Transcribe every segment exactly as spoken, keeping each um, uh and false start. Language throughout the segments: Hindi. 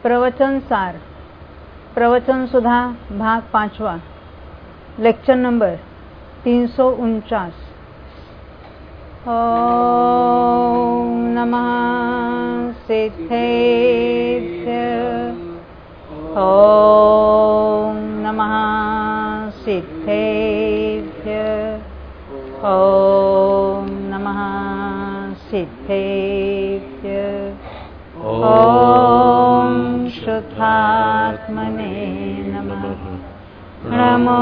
प्रवचन सार प्रवचन सुधा भाग पांचवा लेक्चर नंबर तीन सौ उनचास। ओम नमः सिद्धेभ्य ओम नमः सिद्धेभ्य ओम नमः सिद्धेभ्य ओम शुद्धात्मने नमः। नमो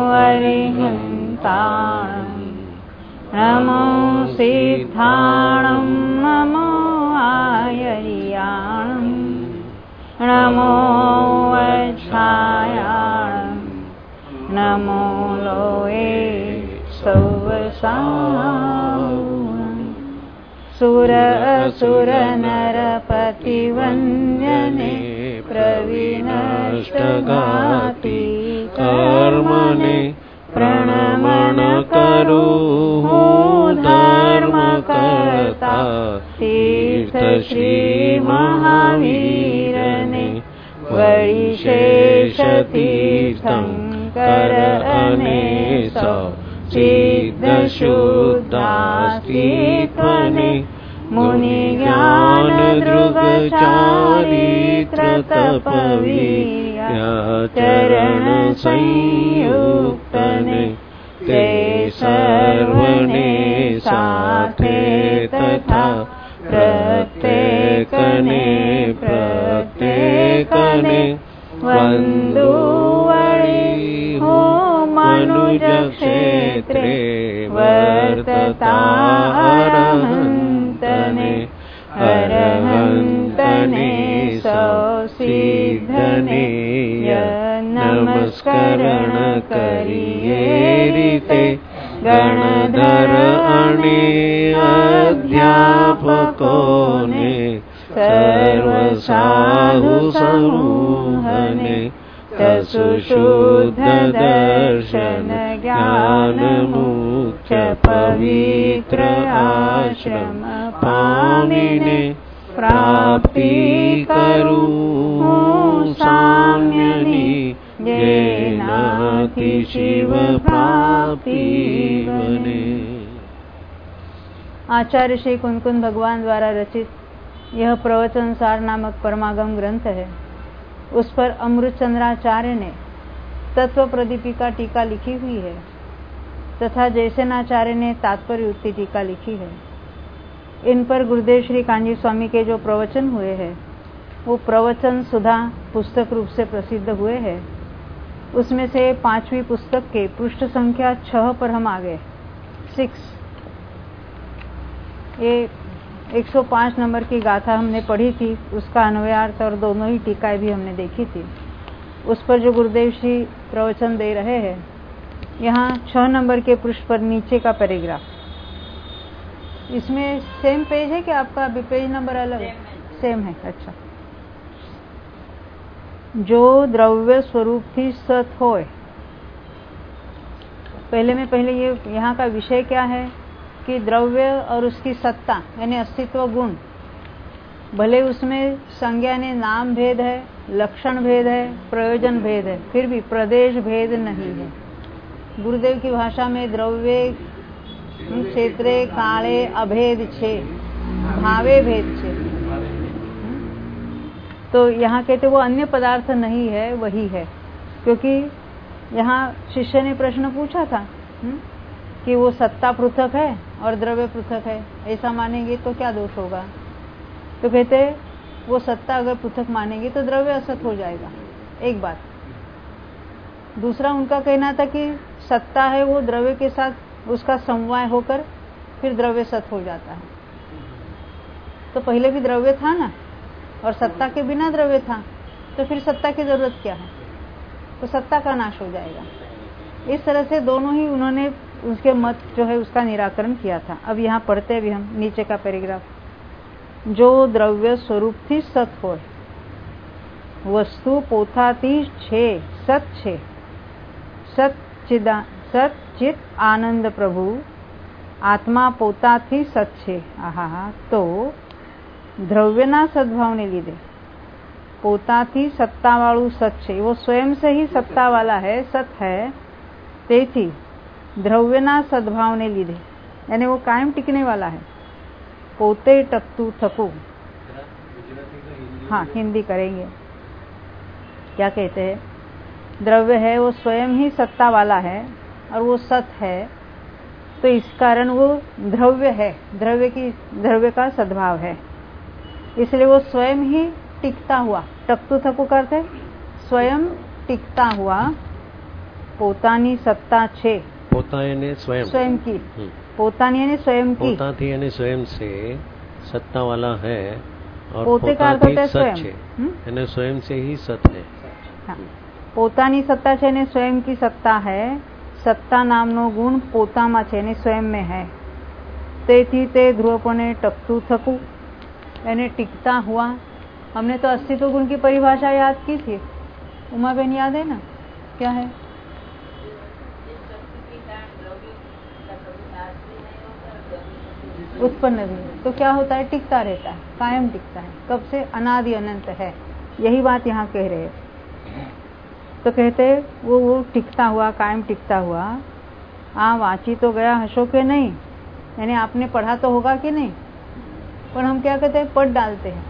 अरिहन्तां नमो सिद्धाणं नमो आयर्याणं नमो वच्छायाणं नमो लोये सौवसावनं सुर असुर नरपतिवन्द्यने प्रविनष्टघाती कर्मणे प्रणमन करो धर्म कर्ता तीर्थ श्री महावीरने वैशेष तीर्थंकर अनेसौ सिद्ध शुद्धास्तित्वने मुनि ज्ञान दृग चारित्र तपवीर्याचरण संयुक्तने ते सर्वने साथे तथा प्रत्येकने प्रत्येकने वन्दुवळि हो मनुज क्षेत्रे वर्तता अरहन्तने अरहन्तने सौसिद्धने नमस्करण करिए रीते गणधर अणे अध्यापकोने सर्व साधु समूहने तसुशुद्ध दर्शन ज्ञान मुख्य पवित्र आश्रम पामिने प्राप्ति करू साम्यनि जेनाति शिव प्राप्ति बने। आचार्य श्री कुंकुन भगवान द्वारा रचित यह प्रवचन सार नामक परमागम ग्रंथ है। उस पर अमृतचंद्राचार्य ने तत्व प्रदीपिका टीका लिखी हुई है तथा जयसेनाचार्य ने तात्पर्य उत्ति टीका लिखी है। इन पर गुरुदेव श्री कांजी स्वामी के जो प्रवचन हुए हैं वो प्रवचन सुधा पुस्तक रूप से प्रसिद्ध हुए हैं। उसमें से पांचवी पुस्तक के पृष्ठ संख्या छह पर हम आ गए। सिक्स ये एक सौ पाँच नंबर की गाथा हमने पढ़ी थी, उसका अन्वयार्थ और दोनों ही टीकाएं भी हमने देखी थी। उस पर जो गुरुदेव श्री प्रवचन दे रहे हैं, यहाँ छह नंबर के पृष्ठ पर नीचे का पैराग्राफ, इसमें सेम पेज है कि आपका अभी पेज नंबर अलग है? सेम है। अच्छा। जो द्रव्य स्वरूप थी सत होय। पहले में पहले ये यहाँ का विषय क्या है कि द्रव्य और उसकी सत्ता यानी अस्तित्व गुण, भले उसमें संज्ञा ने नाम भेद है, लक्षण भेद है, प्रयोजन भेद है, फिर भी प्रदेश भेद नहीं है। गुरुदेव की भाषा में द्रव्य क्षेत्रे काले अभेद छे, भावे भेद छे। तो यहाँ कहते वो अन्य पदार्थ नहीं है, वही है। क्योंकि यहाँ शिष्य ने प्रश्न पूछा था हुँ? कि वो सत्ता पृथक है और द्रव्य पृथक है, ऐसा मानेंगे तो क्या दोष होगा? तो कहते वो सत्ता अगर पृथक मानेंगे तो द्रव्य असत हो जाएगा, एक बात। दूसरा उनका कहना था कि सत्ता है वो द्रव्य के साथ उसका समवाय होकर फिर द्रव्य सत हो जाता है। तो पहले भी द्रव्य था ना, और सत्ता के बिना द्रव्य था, तो फिर सत्ता की जरूरत क्या है? तो सत्ता का नाश हो जाएगा। इस तरह से दोनों ही उन्होंने उसके मत जो है उसका निराकरण किया था। अब यहाँ पढ़ते भी हम नीचे का पैराग्राफ। जो द्रव्य स्वरूप थी सत हो, वस्तु पोथाती छे सत छे, सच्चिदा સચ્ચિત આનંદ પ્રભુ આત્મા પોતાથી સત છે। આહા, તો દ્રવ્યના સદભાવને લીધે પોતાથી સત્તાવાળું સત છે, वो स्वयं से ही सत्ता वाला है, सत है, તેથી દ્રવ્યના સદભાવને લીધે यानी वो कायम टिकने वाला है। पोते टकतू थकू, हाँ हिंदी करेंगे। क्या कहते हैं? द्रव्य है वो स्वयं ही सत्ता वाला है और वो सत है, तो इस कारण वो द्रव्य है, द्रव्य की द्रव्य का सद्भाव है, इसलिए वो स्वयं ही टिकता हुआ, टकतू थकू करते स्वयं टिकता हुआ પોતાની સત્તા છે, પોતા એને स्वयं स्वयं की, પોતાની અને स्वयं की, પોતાથી અને स्वयं से सत्ता वाला है और પોતે का अर्थ होता है સત स्वयं, છે અને स्वयं से ही सत है। हाँ, પોતાની સત્તા છે અને स्वयं की सत्ता है, सत्ता नामનો ગુણ પોતામાં છે અને स्वयं में है, તેથી તે ધ્રુવપણે ટકતું થકું यानी टिकता हुआ। हमने तो अस्तित्व गुण की परिभाषा याद की थी, उमा बहन याद है ना? क्या है? उत्पन्न भी, तो क्या होता है? टिकता रहता है, कायम टिकता है। कब से? अनादि अनंत है। यही बात यहाँ कह रहे हैं। तो कहते वो वो टिकता हुआ, कायम टिकता हुआ। आ वांची तो गया हंसो के नहीं, यानी आपने पढ़ा तो होगा कि नहीं, पर हम क्या कहते हैं? पढ़ डालते हैं।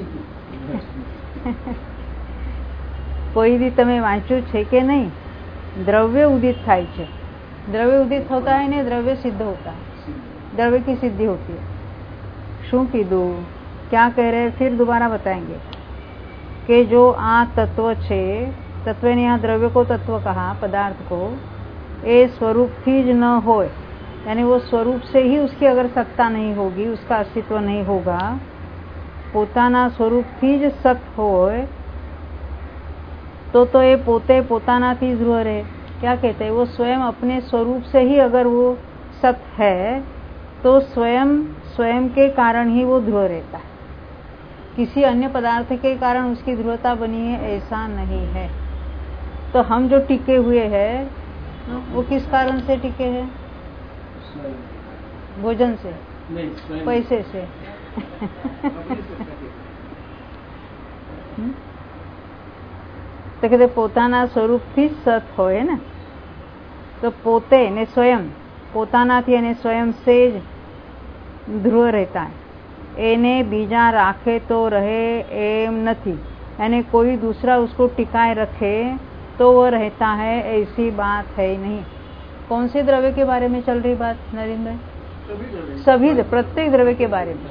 કોઈ દી તમે વાંચ્યું છે કે નહીં? દ્રવ્ય ઉદિત થાય છે, દ્રવ્ય उदित होता है ने द्रव्य सिद्ध होता है, द्रव्य की सिद्धि होती है। शू कीधु? क्या कह रहे? फिर दोबारा बताएंगे कि जो आ तत्व छे, तत्व ने यहाँ द्रव्य को तत्व कहा, पदार्थ को, ए स्वरूप थी ज न होय, यानी वो स्वरूप से ही उसकी अगर सत्ता नहीं होगी, उसका अस्तित्व नहीं होगा, પોતાના સ્વરૂપથી જ સત હોય तो तो ये पोते पोतानाथी ध्रुव रहे। क्या कहते हैं? वो स्वयं अपने स्वरूप से ही अगर वो सत है तो स्वयं स्वयं के कारण ही वो ध्रुव रहता है, किसी अन्य पदार्थ के कारण उसकी ध्रुवता बनी है ऐसा नहीं है। तो हम जो टिके हुए हैं वो किस कारण से टिके हैं? भोजन से, पैसे से। तो कहते પોતાના સ્વરૂપથી સત હોય ને, તો પોતે ને સ્વયં, પોતાનાથી અને સ્વયં से ध्रुव रहता है, એને બીજા રાખે તો રહે એમ નથી, यानी कोई दूसरा उसको टिकाए रखे तो वो रहता है, ऐसी बात है नहीं। कौन से द्रव्य के बारे में चल रही बात नरेंद्र? सभी, प्रत्येक द्रव्य के बारे में।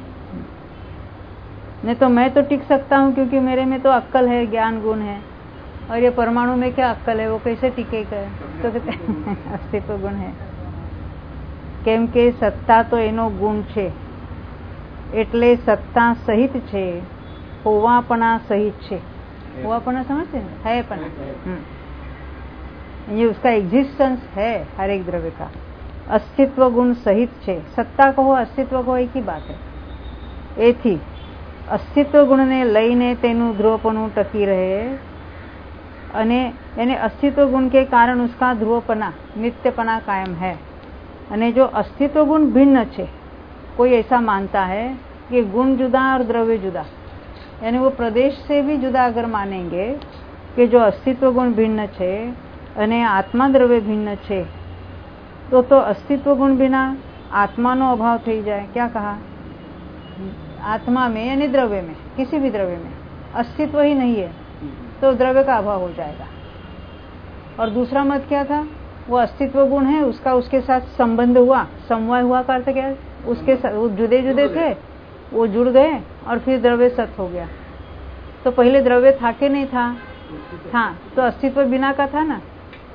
नहीं तो मैं तो टिक सकता हूँ क्योंकि मेरे में तो अक्कल है, ज्ञान गुण है, और ये परमाणु में क्या अक्कल है, वो कैसे टिकेगा? तो अस्तित्व गुण है, केम के सत्ता तो एनो गुण छे, एटले सत्ता सहित छे, होवापणा सहित छे। होवापणा समझते हैं? है पना, ये उसका एग्जिस्टेंस है हर एक द्रव्य का। अस्तित्व गुण सहित छे, सत्ता कहो अस्तित्व कहो एक ही बात है। एथी अस्तित्व गुण ने लईने तेनु ध्रुवपणु टकी रहे, अने यानी अस्तित्व गुण के कारण उसका ध्रुवपना, नित्यपना कायम है। अने जो अस्तित्व गुण भिन्न छे, कोई ऐसा मानता है कि गुण जुदा और द्रव्य जुदा, यानी वो प्रदेश से भी जुदा अगर मानेंगे कि जो अस्तित्व गुण भिन्न छे अने आत्मा द्रव्य भिन्न छे, तो तो अस्तित्व गुण बिना आत्मानो अभाव थई जाए। क्या कहा? आत्मा में यानी द्रव्य में, किसी भी द्रव्य में अस्तित्व ही नहीं है तो द्रव्य का अभाव हो जाएगा। और दूसरा मत क्या था? वो अस्तित्व गुण है, उसका उसके साथ संबंध हुआ, समवाय हुआ का अर्थ क्या है? उसके वो जुदे जुदे थे, वो जुड़ गए और फिर द्रव्य सत हो गया। तो पहले द्रव्य था कि नहीं था? था, तो अस्तित्व बिना का था ना।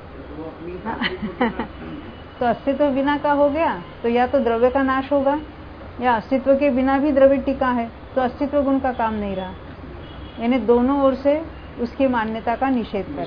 तो अस्तित्व बिना का हो गया तो या तो द्रव्य का नाश होगा, या अस्तित्व के बिना भी द्रव्य टिका है तो अस्तित्व गुण का काम नहीं रहा। यानी दोनों ओर से उसकी मान्यता का निषेध कर।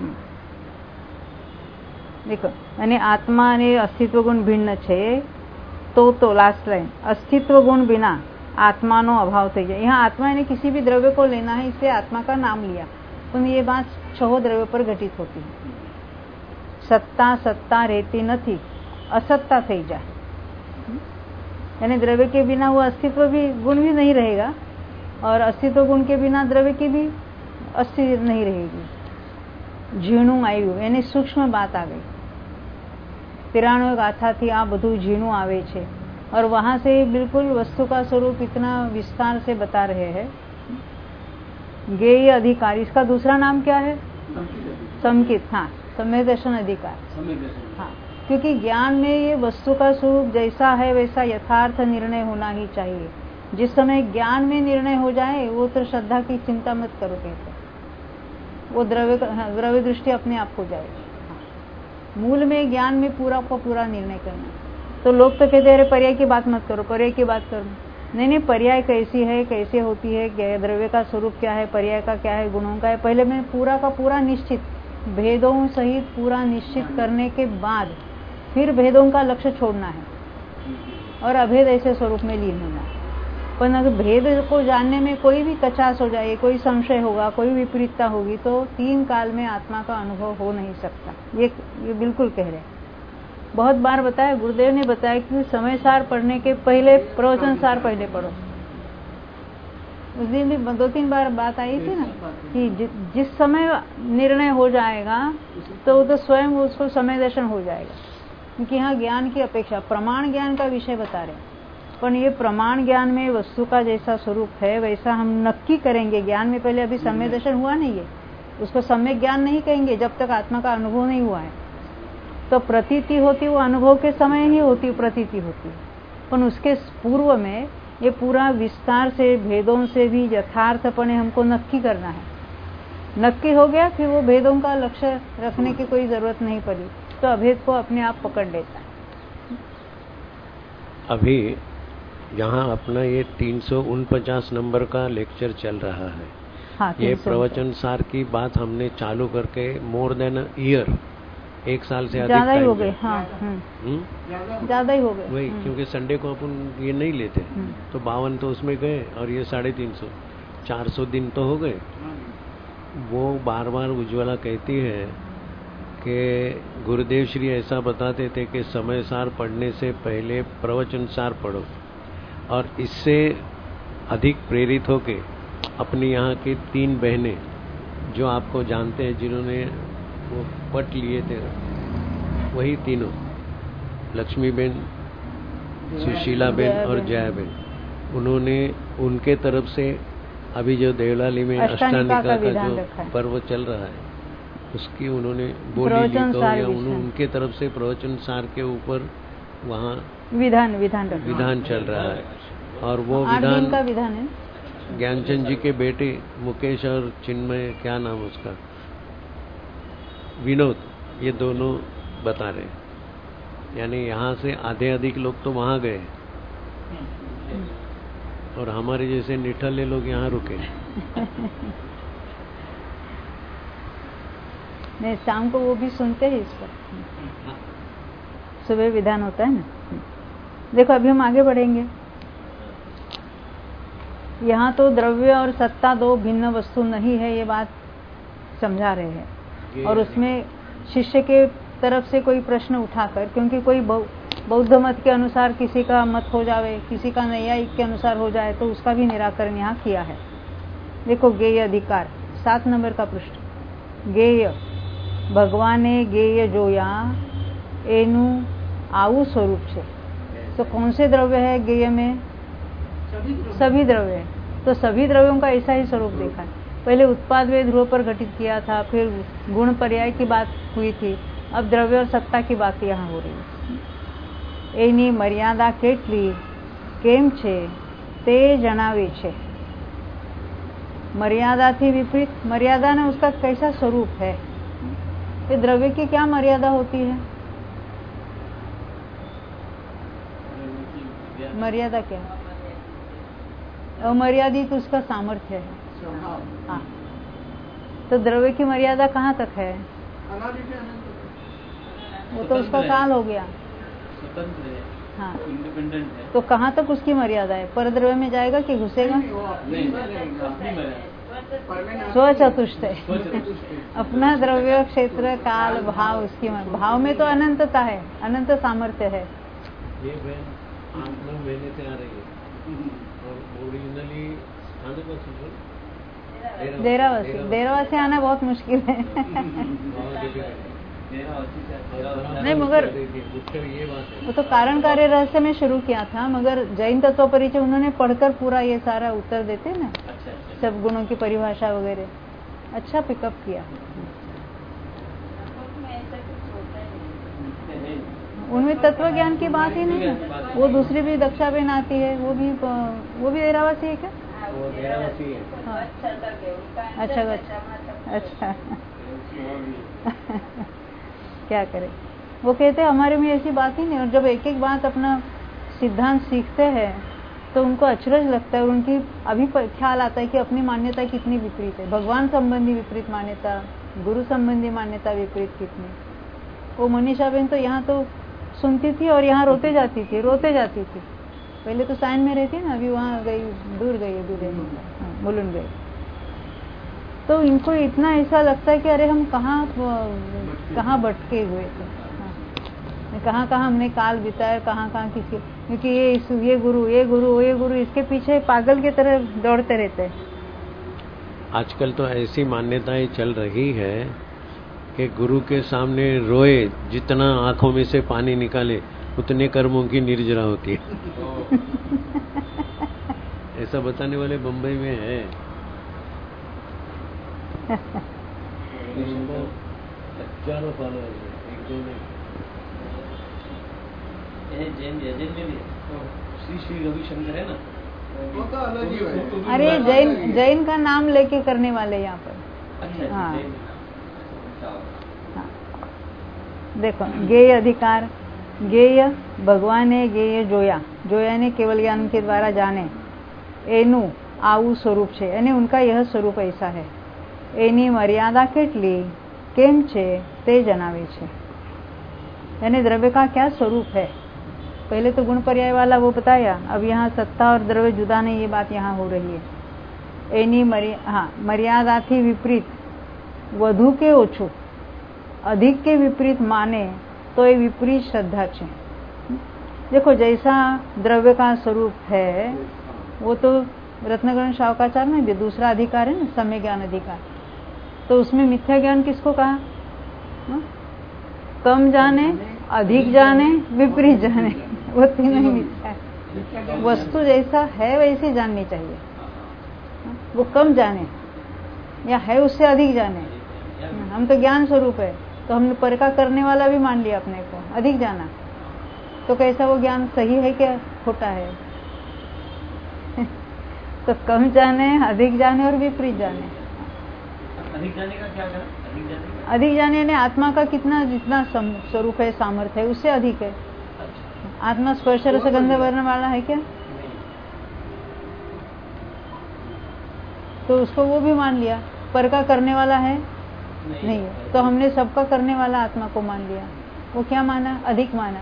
देखो, यानी आत्मा ने अस्तित्व गुण भिन्न छे, तो तो लास्ट लाइन, अस्तित्व गुण बिना आत्मा नो अभाव थई जाए। यहाँ आत्मा ने किसी भी द्रव्य को लेना है, इसलिए आत्मा का नाम लिया, तो ये बात छह द्रव्य पर घटित होती है। सत्ता सत्ता रहती नहीं, असत्ता थई जाए, यानी द्रव्य के बिना वो अस्तित्व भी गुण भी नहीं रहेगा, और अस्तित्व गुण के बिना द्रव्य की भी अस्तित्व नहीं रहेगी। झीणु आयु यानी सूक्ष्म बात आ गई। तिराणु गाथा थी आ બધું झीणु आवे छे और वहां से बिल्कुल वस्तु का स्वरूप इतना विस्तार से बता रहे हैं। ज्ञेय अधिकार, इसका दूसरा नाम क्या है? समकित। हाँ, सम्य दर्शन अधिकार। हाँ, क्योंकि ज्ञान में ये वस्तु का स्वरूप जैसा है वैसा यथार्थ निर्णय होना ही चाहिए। जिस समय ज्ञान में निर्णय हो जाए वो तो श्रद्धा की चिंता मत करो, कहते वो द्रव्य द्रव्य दृष्टि अपने आप हो जाएगी। मूल में ज्ञान में पूरा को पूरा निर्णय करना। तो लोग तो कहते हैं पर्याय की बात मत करो, पर्याय की बात करो। नहीं नहीं, पर्याय कैसी है, कैसे होती है, द्रव्य का स्वरूप क्या है, पर्याय का क्या है, गुणों का है, पहले मैं पूरा का पूरा निश्चित भेदों सहित पूरा निश्चित करने के बाद फिर भेदों का लक्ष्य छोड़ना है और अभेद ऐसे स्वरूप में लीन होना है। पर अगर भेद को जानने में कोई भी कचास हो जाए, कोई संशय होगा, कोई विपरीतता होगी तो तीन काल में आत्मा का अनुभव हो नहीं सकता। ये ये बिल्कुल कह रहे हैं। बहुत बार बताया, गुरुदेव ने बताया कि समय सार पढ़ने के पहले प्रवचन सार पहले पढ़ो। उस दिन भी दो तीन बार बात आई थी ना कि जि, जिस समय निर्णय हो जाएगा तो वो तो स्वयं उसको समय दर्शन हो जाएगा। क्योंकि यहाँ ज्ञान की अपेक्षा प्रमाण ज्ञान का विषय बता रहे हैं, पर ये प्रमाण ज्ञान में वस्तु का जैसा स्वरूप है वैसा हम नक्की करेंगे। ज्ञान में पहले अभी सम्यक दर्शन हुआ नहीं है, उसको सम्यक ज्ञान नहीं कहेंगे जब तक आत्मा का अनुभव नहीं हुआ है। तो प्रतीति होती वो अनुभव के समय ही होती प्रतीति होती, पर उसके पूर्व में ये पूरा विस्तार से भेदों से भी यथार्थपणे हमको नक्की करना है। नक्की हो गया फिर वो भेदों का लक्ष्य रखने की कोई जरूरत नहीं पड़ी, तो अभेद को अपने आप पकड़ लेता है। अभी यहाँ अपना ये तीन सौ उनपचास नंबर का लेक्चर चल रहा है। हाँ, ये प्रवचन सार की बात हमने चालू करके मोर देन ईयर, एक साल से ज्यादा ही अधिक हो गए। हाँ, ज्यादा ही हो गए वही, क्योंकि संडे को अपन ये नहीं लेते तो बावन तो उसमें गए और ये साढ़े तीन सौ चार सौ दिन तो हो गए। वो बार बार उज्ज्वला कहती है कि गुरुदेव श्री ऐसा बताते थे कि समय सार पढ़ने से पहले प्रवचन सार पढ़ो, और इससे अधिक प्रेरित होके अपनी यहाँ की तीन बहनें जो आपको जानते हैं, जिन्होंने वो पट लिए थे, वही तीनों लक्ष्मी बेन, सुशीला बेन और जया बेन, उन्होंने उनके तरफ से अभी जो देवलाली में अष्टानिका का, का जो पर्व चल रहा है उसकी उन्होंने बोली ली, तो या उनके तरफ से प्रवचन सार के ऊपर वहाँ विधान विधान विधान चल रहा है। और वो विधान का विधान है ज्ञानचंद जी के बेटे मुकेश और चिन्मय, क्या नाम उसका, विनोद, ये दोनों बता रहे। यानी यहाँ से आधे अधिक लोग तो वहाँ गए और हमारे जैसे निठल्ले लोग यहाँ रुके। नहीं, शाम को वो भी सुनते हैं इस पर, सुबह विधान होता है ना। देखो अभी हम आगे बढ़ेंगे। यहाँ तो द्रव्य और सत्ता दो भिन्न वस्तु नहीं है, ये बात समझा रहे हैं। और उसमें शिष्य के तरफ से कोई प्रश्न उठाकर, क्योंकि कोई बौद्ध मत के अनुसार किसी का मत हो जावे, किसी का नैयायिक के अनुसार हो जाए, तो उसका भी निराकरण यहाँ किया है। देखो ज्ञेय अधिकार, सात नंबर का पृष्ठ। ज्ञेय भगवाने ज्ञेय जोया एनु आऊ स्वरूप से। तो कौन से द्रव्य है ज्ञेय में? सभी द्रव्य है। तो सभी द्रव्यों का ऐसा ही स्वरूप देखा है। पहले उत्पाद वे ध्रुव पर घटित किया था, फिर गुण पर्याय की बात हुई थी, अब द्रव्य और सत्ता की बात यहाँ हो रही है। एनी मर्यादा કેટલી કેમ છે તે જણાવે છે। मर्यादा थी विपरीत, मर्यादा ने उसका कैसा स्वरूप है। ये द्रव्य की क्या मर्यादा होती है? मर्यादा क्या है? अमर्यादित उसका सामर्थ्य है। हाँ, तो द्रव्य की मर्यादा कहाँ तक है? वो तो उसका काल हो गया। हाँ, तो कहाँ तक उसकी मर्यादा है? पर द्रव्य में जाएगा कि घुसेगा? स्वचतुष्ट अपना द्रव्य क्षेत्र काल भाव, उसकी भाव में तो अनंतता है, अनंत सामर्थ्य है। ये बहन आठ नौ महीने से आ रही है और ओरिजिनली देरावासी देरावासी आना बहुत मुश्किल है। नहीं मगर वो तो कारण कार्य रहस्य में शुरू किया था, मगर जैन तत्व परिचय उन्होंने पढ़कर पूरा ये सारा उत्तर देते ना, सब गुणों की परिभाषा वगैरह अच्छा पिकअप किया। उनमें तत्व ज्ञान की बात ही नहीं है। वो दूसरी भी दक्षा बहन आती है, वो भी वो भी देरावासी है क्या? वो देरावासी है। हाँ। अच्छा अच्छा क्या करें, वो कहते हैं हमारे में ऐसी बात ही नहीं। और जब एक एक बात अपना सिद्धांत सीखते हैं तो उनको अचरज लगता है, और उनकी अभी ख्याल आता है कि अपनी मान्यता कितनी विपरीत है। भगवान संबंधी विपरीत मान्यता, गुरु संबंधी मान्यता विपरीत कितनी। वो मनीषा बहन तो यहाँ तो सुनती थी और यहाँ रोते जाती थी रोते जाती थी। पहले तो साइन में रहती ना, अभी वहाँ गई, दूर गई, अभी गई मुलुंड गई। तो इनको इतना ऐसा लगता है कि अरे हम कहाँ कहाँ भटके हुए थे, कहाँ कहाँ हमने काल बिताया, कहाँ कहाँ किसके, क्योंकि ये ये गुरु ये गुरु ये गुरु इसके पीछे पागल की तरह दौड़ते रहते हैं। आजकल तो ऐसी मान्यताएं चल रही है कि गुरु के सामने रोए, जितना आंखों में से पानी निकाले उतने कर्मों की निर्जरा होती है। ऐसा बताने वाले बंबई में है। हजारों फॉलोअर है, एक दो में। जैन जैन में भी श्री श्री रविशंकर है ना, वो तो अलग ही है। अरे जैन जैन का नाम लेके करने वाले यहाँ पर। अच्छा, हाँ, हाँ। देखो गेय अधिकार, गेय भगवान है, गेय जोया जोया ने केवल ज्ञान के द्वारा जाने, एनु आऊ स्वरूप છે અને उनका यह स्वरूप ऐसा है। એની મર્યાદા કેટલી કેમ છે તે જણાવે છે। यानी द्रव्य का क्या स्वरूप है। पहले तो गुण पर्याय वाला वो बताया, अब यहाँ सत्ता और द्रव्य जुदा नहीं, ये बात यहाँ हो रही है। एनी मर्या हाँ मर्यादाथी विपरीत વધુ કે ઓછું, अधिक के विपरीत माने तो ये विपरीत श्रद्धा है। देखो जैसा द्रव्य का स्वरूप है वो तो रत्नगण शावकाचार में भी दूसरा अधिकार है ना, समय ज्ञान अधिकार। तो उसमें मिथ्या ज्ञान किसको कहा? हा? कम जाने, अधिक जाने, विपरीत जाने, वो तीनों ही मिथ्या है। वस्तु जैसा है वैसी जाननी चाहिए। वो कम जाने या है उससे अधिक जाने। हम तो ज्ञान स्वरूप है, तो हमने परका करने वाला भी मान लिया अपने को, अधिक जाना। तो कैसा वो ज्ञान सही है क्या खोटा है? तो कम जाने, अधिक जाने और विपरीत जाने। अधिक जाने का क्या करा? अधिक जाने अधिक जाने ने आत्मा का कितना जितना स्वरूप है, सामर्थ्य है, उससे अधिक है। आत्मा स्पर्श रस गंध वर्ण वाला है क्या? तो उसको वो भी मान लिया। पर का करने वाला है नहीं, नहीं है। तो हमने सबका करने वाला आत्मा को मान लिया। वो क्या माना? अधिक माना।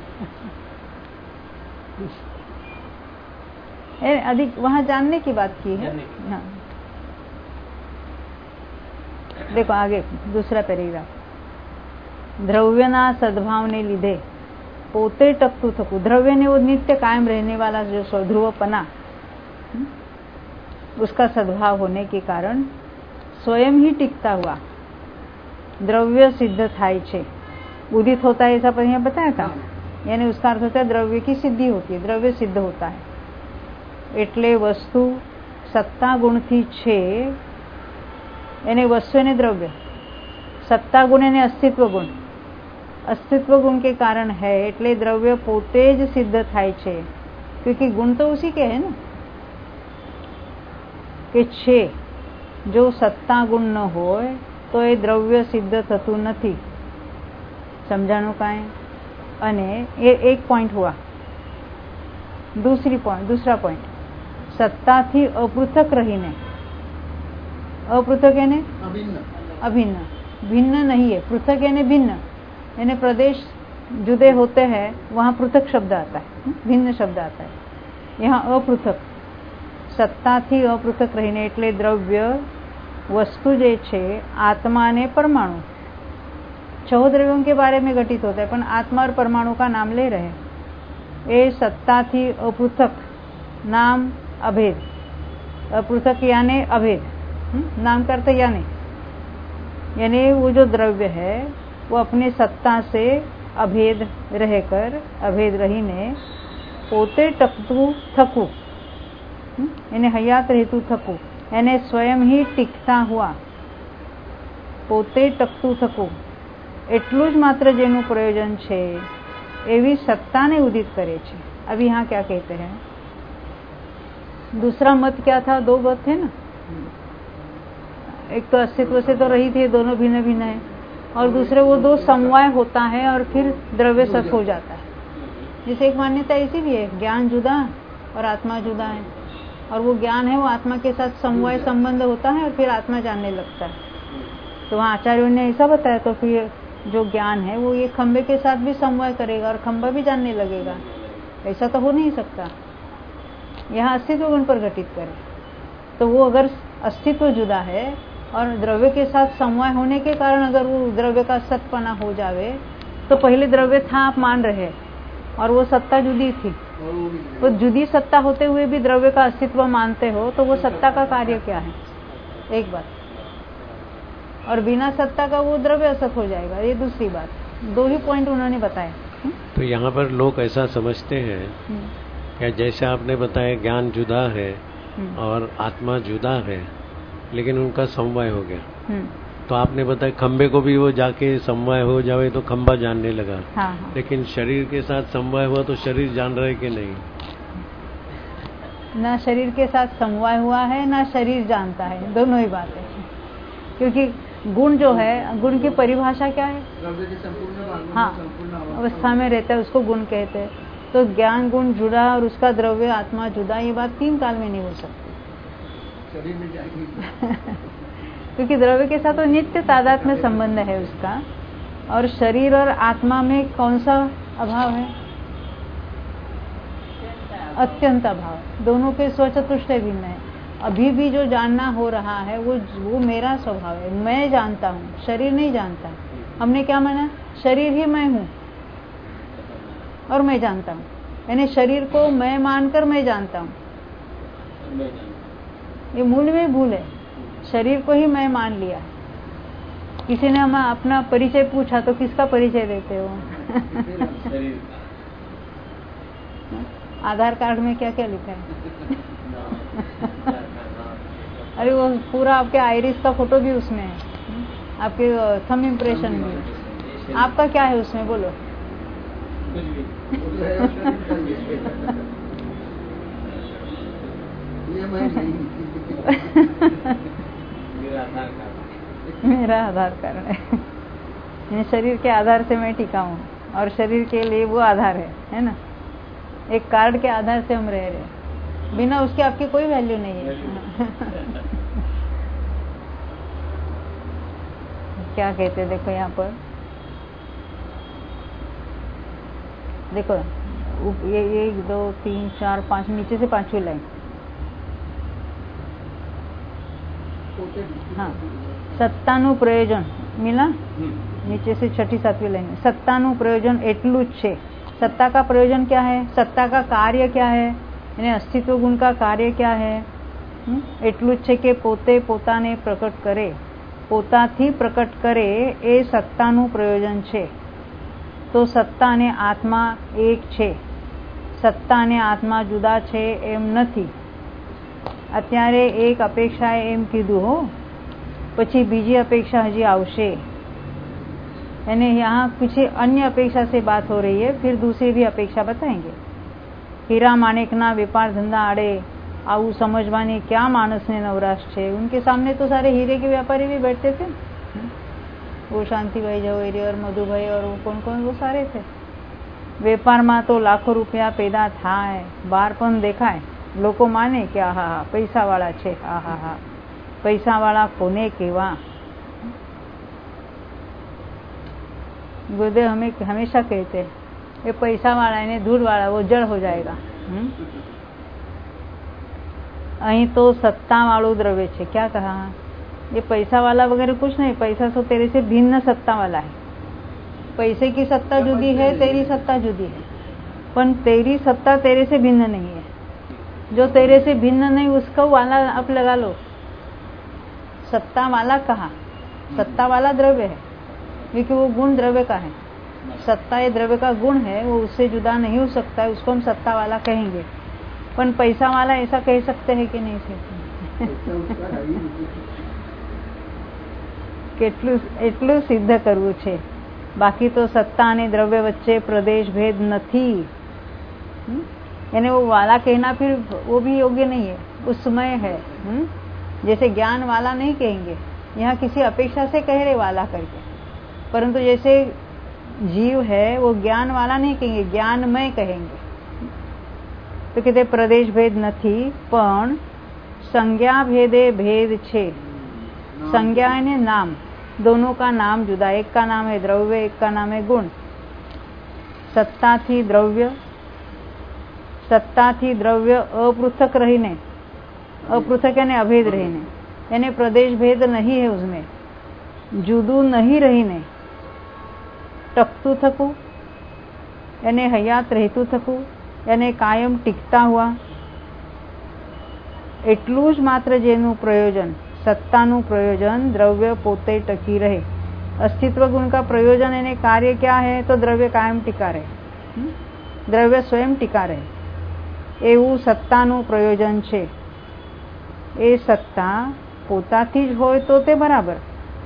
अधिक वहां जानने की बात की है। हाँ देखो आगे दूसरा पैराग्राफ। द्रव्यना सद्भावने લીધે પોતે ટકતું થતું, દ્રવ્ય ने वो नित्य कायम रहने वाला जो स्वध्रुवपना, उसका सद्भाव होने के कारण स्वयं ही टिकता हुआ द्रव्य सिद्ध थाय छे। उदित होता है ऐसा पर बताया था, यानी उसका अर्थ होता है द्रव्य की सिद्धि होती है, द्रव्य सिद्ध होता है। એટલે વસ્તુ સત્તા ગુણથી છે, એને વસ્તુ એને દ્રવ્ય, સત્તા ગુણ એને અસ્તિત્વ ગુણ, अस्तित्व गुण के कारण है, એટલે द्रव्य પોતે જ સિદ્ધ થાય છે। क्योंकि गुण तो उसी के है ना, કે છે જો સત્તા ગુણ ન હોય તો એ દ્રવ્ય સિદ્ધ થતું નથી। સમજાણું કાંઈ? અને એ એક पॉइंट हुआ। दूसरी पॉइंट दूसरा पॉइंट, सत्ता थी अपृथक रहीने, अपृथक यानी अभिन्न, अभिन्न भिन्न नहीं है। पृथक यानी भिन्न, यानी प्रदेश जुदे होते हैं वहां पृथक शब्द आता है, भिन्न शब्द आता है। यहाँ अपृथक, सत्ता थी अपृथक रहीने એટલે द्रव्य वस्तु जे छे आत्मा ने परमाणु, छह द्रव्यों के बारे में घटित होता है, पर आत्मा और परमाणु का नाम ले रहे हैं। એ સત્તાથી અપૃથક નામ અભેદ, पृथक यानी अभेद, नाम का अर्थ यानी यानी वो जो द्रव्य है वो अपने सत्ता से अभेद रहकर अभेद रहीने पोते टकतु थकू यानी हयात रहतु थकू यानी स्वयं ही ટીકતા हुआ પોતે ટકતું થકું એટલું જ માત્ર જેનું પ્રયોજન છે એવી સત્તાને ઉદિત કરે છે। अभी यहाँ क्या कहते हैं, दूसरा मत क्या था, दो मत थे ना, एक तो अस्तित्व से तो रही थी, दोनों भिन्न भिन्न है, और दूसरे वो दो समवाय होता है और फिर द्रव्य सत हो जाता है। जैसे एक मान्यता ऐसी भी है, ज्ञान जुदा और आत्मा जुदा है, और वो ज्ञान है वो आत्मा के साथ समवाय संबंध होता है और फिर आत्मा जानने लगता है। तो वहाँ आचार्यों ने ऐसा बताया, तो फिर जो ज्ञान है वो ये खंबे के साथ भी समवाय करेगा और खंबा भी जानने लगेगा, ऐसा तो हो नहीं सकता। यहाँ अस्तित्व गुण पर घटित करे तो वो अगर अस्तित्व जुदा है और द्रव्य के साथ समवाय होने के कारण अगर वो द्रव्य का सतपना हो जावे तो पहले द्रव्य था आप मान रहे और वो सत्ता जुदी थी, तो जुदी सत्ता होते हुए भी द्रव्य का अस्तित्व मानते हो तो वो सत्ता का कार्य क्या है, एक बात, और बिना सत्ता का वो द्रव्य असत हो जाएगा, ये दूसरी बात। दो ही पॉइंट उन्होंने बताए। तो यहाँ पर लोग ऐसा समझते हैं कि जैसे आपने बताया ज्ञान जुदा है और आत्मा जुदा है, लेकिन उनका समवाय हो गया। तो आपने बताया खंबे को भी वो जाके समवाय हो जावे तो खंबा जानने लगा। हाँ, हाँ। लेकिन शरीर के साथ समवाय हुआ तो शरीर जान रहा है कि नहीं? ना शरीर के साथ समवाय हुआ है ना शरीर जानता है, दोनों ही बात है। क्योंकि गुण जो है, गुण की परिभाषा क्या है? हाँ, अवस्था में रहता है उसको गुण कहते हैं। तो ज्ञान गुण जुड़ा और उसका द्रव्य आत्मा जुदा, ये बात तीन काल में नहीं हो सकती। शरीर में जाएगी क्योंकि द्रव्य के साथ तो नित्य तादात्म्य संबंध है उसका, और शरीर और आत्मा में कौन सा अभाव है? अत्यंत अभाव। दोनों के स्वचतुष्ट भिन्न है। अभी भी जो जानना हो रहा है वो वो मेरा स्वभाव है, मैं जानता हूँ, शरीर नहीं जानता। हमने क्या माना? शरीर ही मैं हूँ और मैं जानता हूँ, यानी शरीर को मैं मानकर मैं जानता हूँ। ये मूल में भूल है, शरीर को ही मैं मान लिया। किसी ने हमें अपना परिचय पूछा तो किसका परिचय देते हो? आधार कार्ड में क्या क्या लिखा है? अरे वो पूरा आपके आइरिस का फोटो भी उसमें है, आपके थंब इम्प्रेशन भी। आपका क्या है उसमें, बोलो? मेरा आधार कार्ड है। शरीर के आधार से मैं टिका हूँ और शरीर के लिए वो आधार है, है ना? एक कार्ड के आधार से हम रह रहे हैं, बिना उसके आपकी कोई वैल्यू नहीं है। क्या कहते हैं, देखो यहाँ पर देखो, ये एक दो तीन चार पांच, नीचे से पांचवी लाइन। हाँ, सत्तानु प्रयोजन मिला, नीचे से छठी सातवीं लाइन। सत्तानु प्रयोजन एटलू छे। सत्ता का प्रयोजन क्या है? सत्ता का कार्य क्या है? यानी अस्तित्व गुण का कार्य क्या है? एटलू छे के पोते पोताने प्रकट करे, પોતાથી પ્રકટ કરે એ સત્તાનું પ્રયોજન છે। તો સત્તા અને આત્મા એક છે, સત્તા અને આત્મા જુદા છે એમ નથી। અત્યારે એક અપેક્ષાએ એમ કીધું હો, પછી બીજી અપેક્ષા હજી આવશે। यानी यहाँ कुछ अन्य अपेक्षा से बात हो रही है, फिर दूसरी भी अपेक्षा बताएंगे। हीरा माणिकना व्यापार धंधा आड़े आऊ समझवानी क्या मानस ने नवराश छे। उनके सामने तो सारे हीरे के व्यापारी भी बैठते थे, वो शांति भाई जवेरी और मधु भाई और वो कौन कौन, वो सारे थे। व्यापार में तो लाखों रुपया पैदा थाय, बार पण देखाय, लोको माने कि आहा हा पैसा वाला छे, आहा हा पैसा वाला कोने केवा। गुरुदेव हमें हमेशा कहते हैं ये पैसा वाला है, धूल वाला वो जड़ हो जाएगा। हुँ? अहीं तो सत्ता वालू द्रव्य छे। क्या कहा? ये पैसा वाला वगैरह कुछ नहीं, पैसा तो तेरे से भिन्न सत्ता वाला है। पैसे की सत्ता जुदी है, तेरी सत्ता जुदी है, पर तेरी सत्ता तेरे से भिन्न नहीं है। जो तेरे से भिन्न नहीं उसका वाला आप लगा लो। सत्ता वाला कहा, सत्ता वाला द्रव्य है क्योंकि वो गुण द्रव्य का है। सत्ता ये द्रव्य का गुण है, वो उससे जुदा नहीं हो सकता है, उसको हम सत्ता वाला कहेंगे। पर पैसा वाला ऐसा कह सकते हैं कि नहीं सकते? કેટલું એટલું સિદ્ધ કરવું છે, બાકી તો સત્તા અને દ્રવ્ય વચ્ચે પ્રદેશ ભેદ નથી। यानी वो वाला कहना फिर वो भी योग्य नहीं है, उसमय है। हुँ? जैसे ज्ञान वाला नहीं कहेंगे, यहाँ किसी अपेक्षा से कह रहे वाला करके, परंतु जैसे जीव है वो ज्ञान वाला नहीं कहेंगे, ज्ञानमय कहेंगे। तो कहते प्रदेश भेद नहीं, पण संज्ञा भेदे भेद छे। संज्ञा यानी नाम, दोनों का नाम जुदा, एक का नाम है द्रव्य, एक का नाम है गुण। सत्ता थी द्रव्य, सत्ता थी द्रव्य अपृथक रहीने, अपृथक यानी अभेद रहीने, यानी प्रदेश भेद नहीं है उसमें, जुदू नहीं रहीने, टकतू थकू यानी हयात रहतू थकू यानी कायम टिकता हुआ। એટલું જ માત્ર જેનું પ્રયોજન, સત્તાનું પ્રયોજન દ્રવ્ય પોતે ટકી રહે। अस्तित्व गुण का प्रयोजन यानी कार्य क्या है? तो द्रव्य कायम टिका रहे, द्रव्य स्वयं टिका रहे, એવું સત્તાનું પ્રયોજન છે। એ સત્તા પોતાથી જ હોય તો તે બરાબર,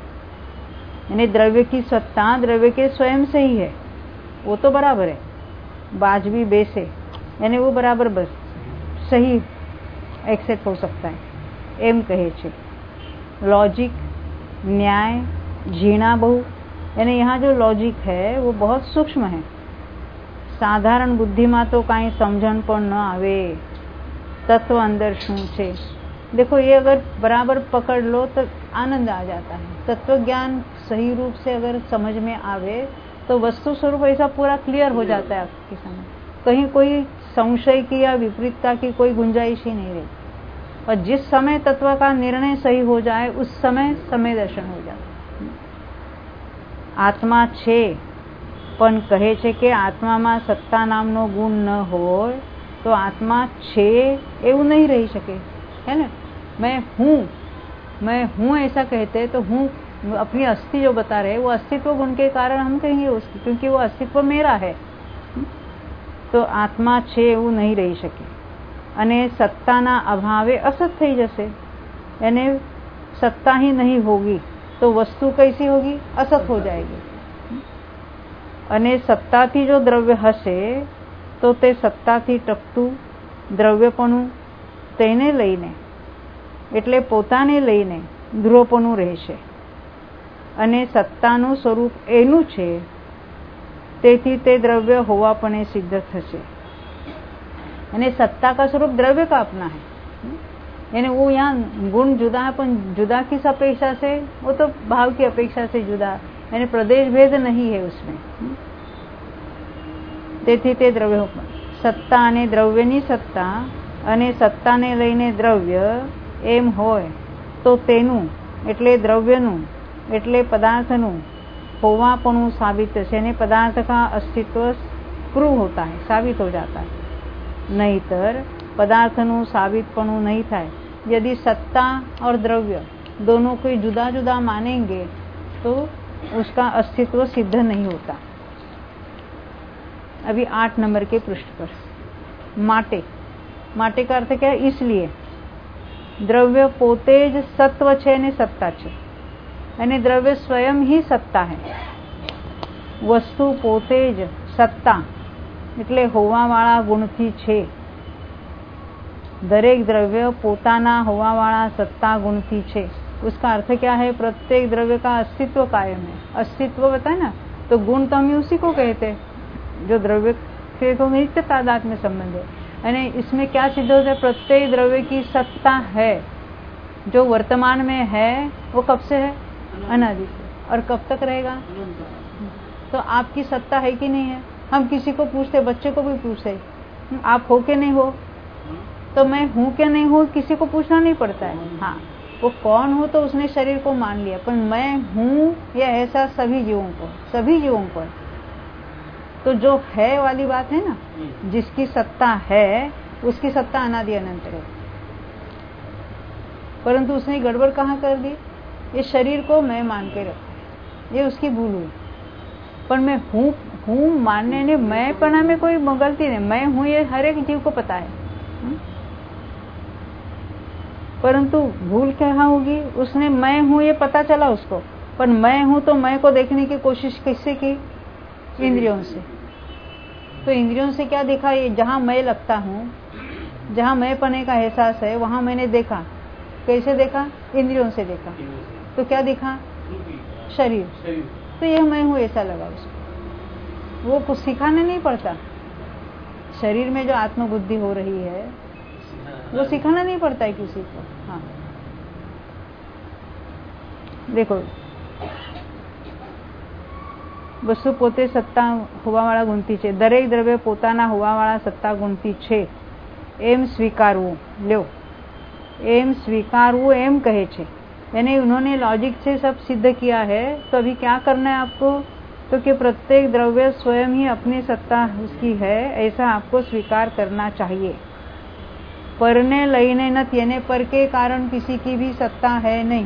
यानी द्रव्य की सत्ता द्रव्य के स्वयं से ही है, वो तो बराबर है। बाजवी बेसे यानी वो बराबर बस सही एक्सेप्ट हो सकता है, एम कहे छे। लॉजिक, न्याय, झीणा बहु, यानी यहाँ जो लॉजिक है वो बहुत सूक्ष्म है। साधारण बुद्धि में तो कहीं समझण पण न आवे, तत्व अंदर शू छे। देखो ये अगर बराबर पकड़ लो तो आनंद आ जाता है। तत्व ज्ञान सही रूप से अगर समझ में आवे तो वस्तु स्वरूप ऐसा पूरा क्लियर हो जाता है आपके सामने, कहीं कोई संशय की या विपरीतता की कोई गुंजाइश ही नहीं रही। और जिस समय तत्व का निर्णय सही हो जाए उस समय समय दर्शन हो जाता है। आत्मा छे पण कहे छे कि आत्मा में सत्ता नामनो गुण न हो तो आत्मा छे एवं नहीं रही सके, है ना। मैं हूँ, मैं हूँ ऐसा कहते तो हूँ अपनी अस्थि जो बता रहे वो अस्तित्व गुण के कारण हम कहेंगे उसकी, क्योंकि वो अस्तित्व मेरा है। तो आत्मा छे एवं नहीं रही सके अने सत्ताना अभावे असत थई जशे, यानी सत्ता ही नहीं होगी तो वस्तु कैसी होगी? असत हो जाएगी। अने सत्ताथी जो द्रव्य हशे तो ते सत्ताथी टकतुं द्रव्यपणुं तेने लईने एटले पोताने लईने ध्रुवपणुं रहेशे अने सत्तानुं स्वरूप एनुं छे तेथी ते द्रव्य होवापणे सिद्ध थशे। यानी सत्ता का स्वरूप द्रव्य का अपना है, यानी वो यहाँ गुण जुदा है पर जुदा किस अपेक्षा से? वो तो भाव की अपेक्षा से जुदा, यानी प्रदेश भेद नहीं है उसमें। तेथी ते द्रव्य हो सत्ता अने द्रव्यनी सत्ता अने सत्ताने लईने द्रव्य एम होय तो तेनुं एटले द्रव्यनुं एटले पदार्थनुं होवापणुं साबित थशे, यानी पदार्थ का अस्तित्व प्रूव होता है, साबित हो जाता है। नहींतर पदार्थनु साबितपणु नहीं थाय। यदि सत्ता और द्रव्य दोनों को जुदा जुदा मानेंगे तो उसका अस्तित्व सिद्ध नहीं होता। अभी आठ नंबर के पृष्ठ पर माटे, माटे का अर्थ क्या है? इसलिए द्रव्य पोते ज सत्व छे ने सत्ता छे, यानी द्रव्य स्वयं ही सत्ता है। वस्तु पोते ज सत्ता એટલે હોવાવાળા ગુણથી છે। દરેક દ્રવ્ય પોતાના હોવાવાળા સત્તા ગુણથી છે। उसका अर्थ क्या है? प्रत्येक द्रव्य का अस्तित्व कायम है। अस्तित्व बताए ना, तो गुण तो हम उसी को कहते हैं जो द्रव्य से तो नित्य तादाद में संबंध है। यानी इसमें क्या सिद्ध होता है? प्रत्येक द्रव्य की सत्ता है, जो वर्तमान में है वो कब से है? अनादि से। और कब तक रहेगा? तो आपकी सत्ता है कि नहीं है? हम किसी को पूछते, बच्चे को भी पूछते, आप हो के नहीं हो? तो मैं हूँ क्या नहीं हूँ किसी को पूछना नहीं पड़ता है। हाँ, वो कौन हो तो उसने शरीर को मान लिया, पर मैं हूँ या ऐसा सभी जीवों को, सभी जीवों को। तो जो है वाली बात है ना, जिसकी सत्ता है उसकी सत्ता अनादि अनंत है। परंतु उसने गड़बड़ कहाँ कर दी? ये शरीर को मैं मान के रखा, ये उसकी भूल हुई। पर मैं हूँ हूँ मानने ने मैं पना में कोई गलती नहीं, मैं हूँ ये हर एक जीव को पता है। हुँ? परंतु भूल क्या होगी? उसने मैं हूँ ये पता चला उसको, पर मैं हूँ तो मैं को देखने की कोशिश किससे की? इंद्रियों से। तो इंद्रियों से क्या देखा? ये जहां मैं लगता हूँ, जहां मैं पने का एहसास है, वहां मैंने देखा। कैसे देखा? इंद्रियों से देखा। तो क्या दिखा? शरीर। तो यह मैं हूँ ऐसा लगा उसको। वो कुछ सिखाना नहीं पड़ता। शरीर में जो आत्मबुद्धि हो रही है वो सिखाना नहीं पड़ता है किसी को। हाँ देखो, વસ્તુ પોતે સત્તા હોવાવાળા ગુણથી છે, દરેક દ્રવ્ય પોતાના હોવાવાળા સત્તા ગુણથી છે એમ સ્વીકારવું। લ્યો, એમ स्वीकारવું એમ कहे छे, यानी उन्होंने लॉजिक से सब सिद्ध किया है। तो अभी क्या करना है आपको? तो कि प्रत्येक द्रव्य स्वयं ही अपनी सत्ता उसकी है ऐसा आपको स्वीकार करना चाहिए। परने लईने નથી, यानी पर के कारण किसी की भी सत्ता है नहीं।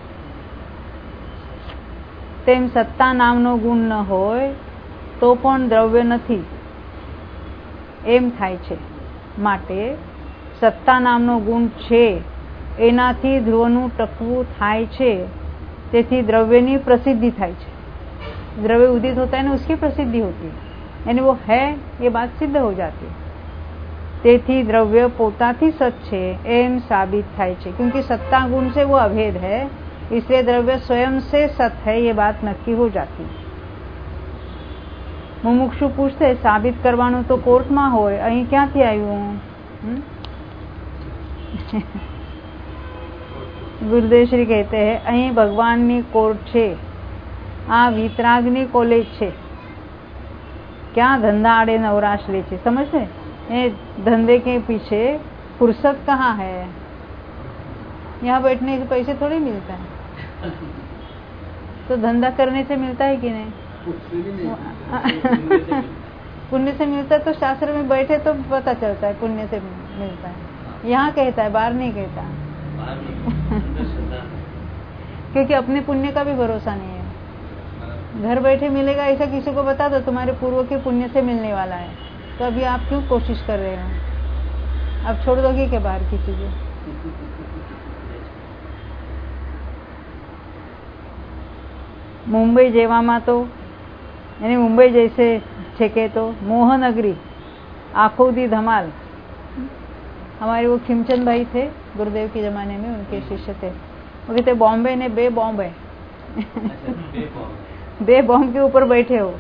तेम सत्ता नामनो गुण न होय तो पण द्रव्य નથી એમ થાય છે। માટે સત્તા નામનો ગુણ છે એનાથી ધ્રુવનું ટકવું થાય છે, તેથી દ્રવ્યની પ્રસિદ્ધિ થાય છે। द्रव्य उदित होता है ना, उसकी प्रसिद्धि होती है, यानी वो है ये बात सिद्ध हो जाती है। તેથી દ્રવ્ય પોતાથી સત છે એમ સાબિત થાય છે, क्योंकि सत्ता गुण से वो अभेद है, इसलिए द्रव्य स्वयं से सत है ये बात नक्की हो जाती। मुमुक्षु पूछते साबित करवानुं तो कोर्ट में होय, अहीं क्यांथी आव्युं? गुरुदेव श्री कहते हैं अहीं भगवाननी कोर्ट छे, आ वितरागनी कॉलेज छे, क्या धंधा आड़े नवराश ले छे। समझते? ये धंधे के पीछे फुर्सत कहाँ है? यहाँ बैठने के पैसे थोड़ी मिलता है, तो धंधा करने से मिलता है कि नहीं? पुण्य से मिलता है। तो शास्त्र में बैठे तो पता चलता है पुण्य से मिलता है। यहाँ कहता है, बाहर नहीं कहता, क्योंकि अपने पुण्य का भी भरोसा नहीं है। घर बैठे मिलेगा ऐसा किसी को बता दो तुम्हारे पूर्व के पुण्य से मिलने वाला है, तो अभी आप क्यों कोशिश कर रहे हो? आप छोड़ दोगे क्या बाहर की चीजें? मुंबई जेवामा तो यानी मुंबई जैसे छेके तो मोहनगरी, आंखों दी धमाल। हमारे वो खिमचंद भाई थे गुरुदेव के जमाने में, उनके शिष्य थे। वो कहते बॉम्बे ने बे बॉम्ब है। बे बॉम्ब के ऊपर बैठे हो।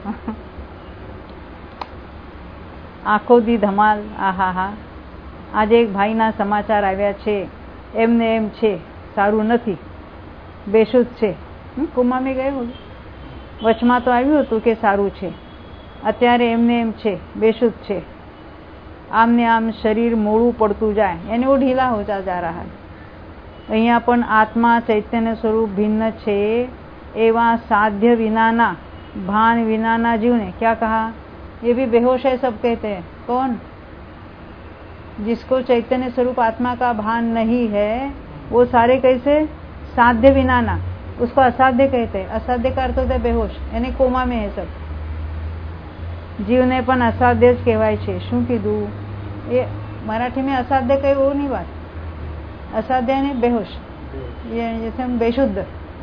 आंखों दी धमाल। आहा हा। आज एक भाई ना समाचार आव्या छे, एમને એમ છે, સારું નથી, બેશુદ્ધ છે। કોમા में गए होगे, વચમાં તો આવ્યું હતું કે સારું છે, અત્યારે એમને એમ છે, બેશુદ્ધ છે। આમને આમ શરીર મોડું પડતું જાય, यानी वो ढीला होता जा रहा है। અહીંયા પણ આત્મા ચૈતન્ય સ્વરૂપ भिन्न છે એવા સાध्य વિનાના, ભાન વિનાના જીવને क्या कहा? ये भी बेहोश है सब कहते हैं। कौन? जिसको चैतन्य स्वरूप आत्मा का भान नहीं है वो सारे कैसे? साध्य विनाना, उसको असाध्य कहते हैं। असाध्य का अर्थ होता है बेहोश, यानी कोमा में है सब। जीवने पण असाध्य ज कहेवाय छे। शुं कीधुं? ये मराठी में असाध्य कहे वो नहीं बात, असाध्य यानी बेहोश, ये जैसे हम बेशुद्ध,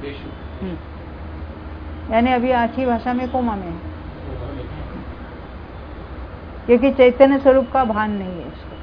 यानी अभी आखी भाषा में कोमा में है, क्योंकि चैतन्य स्वरूप का भान नहीं है इसको।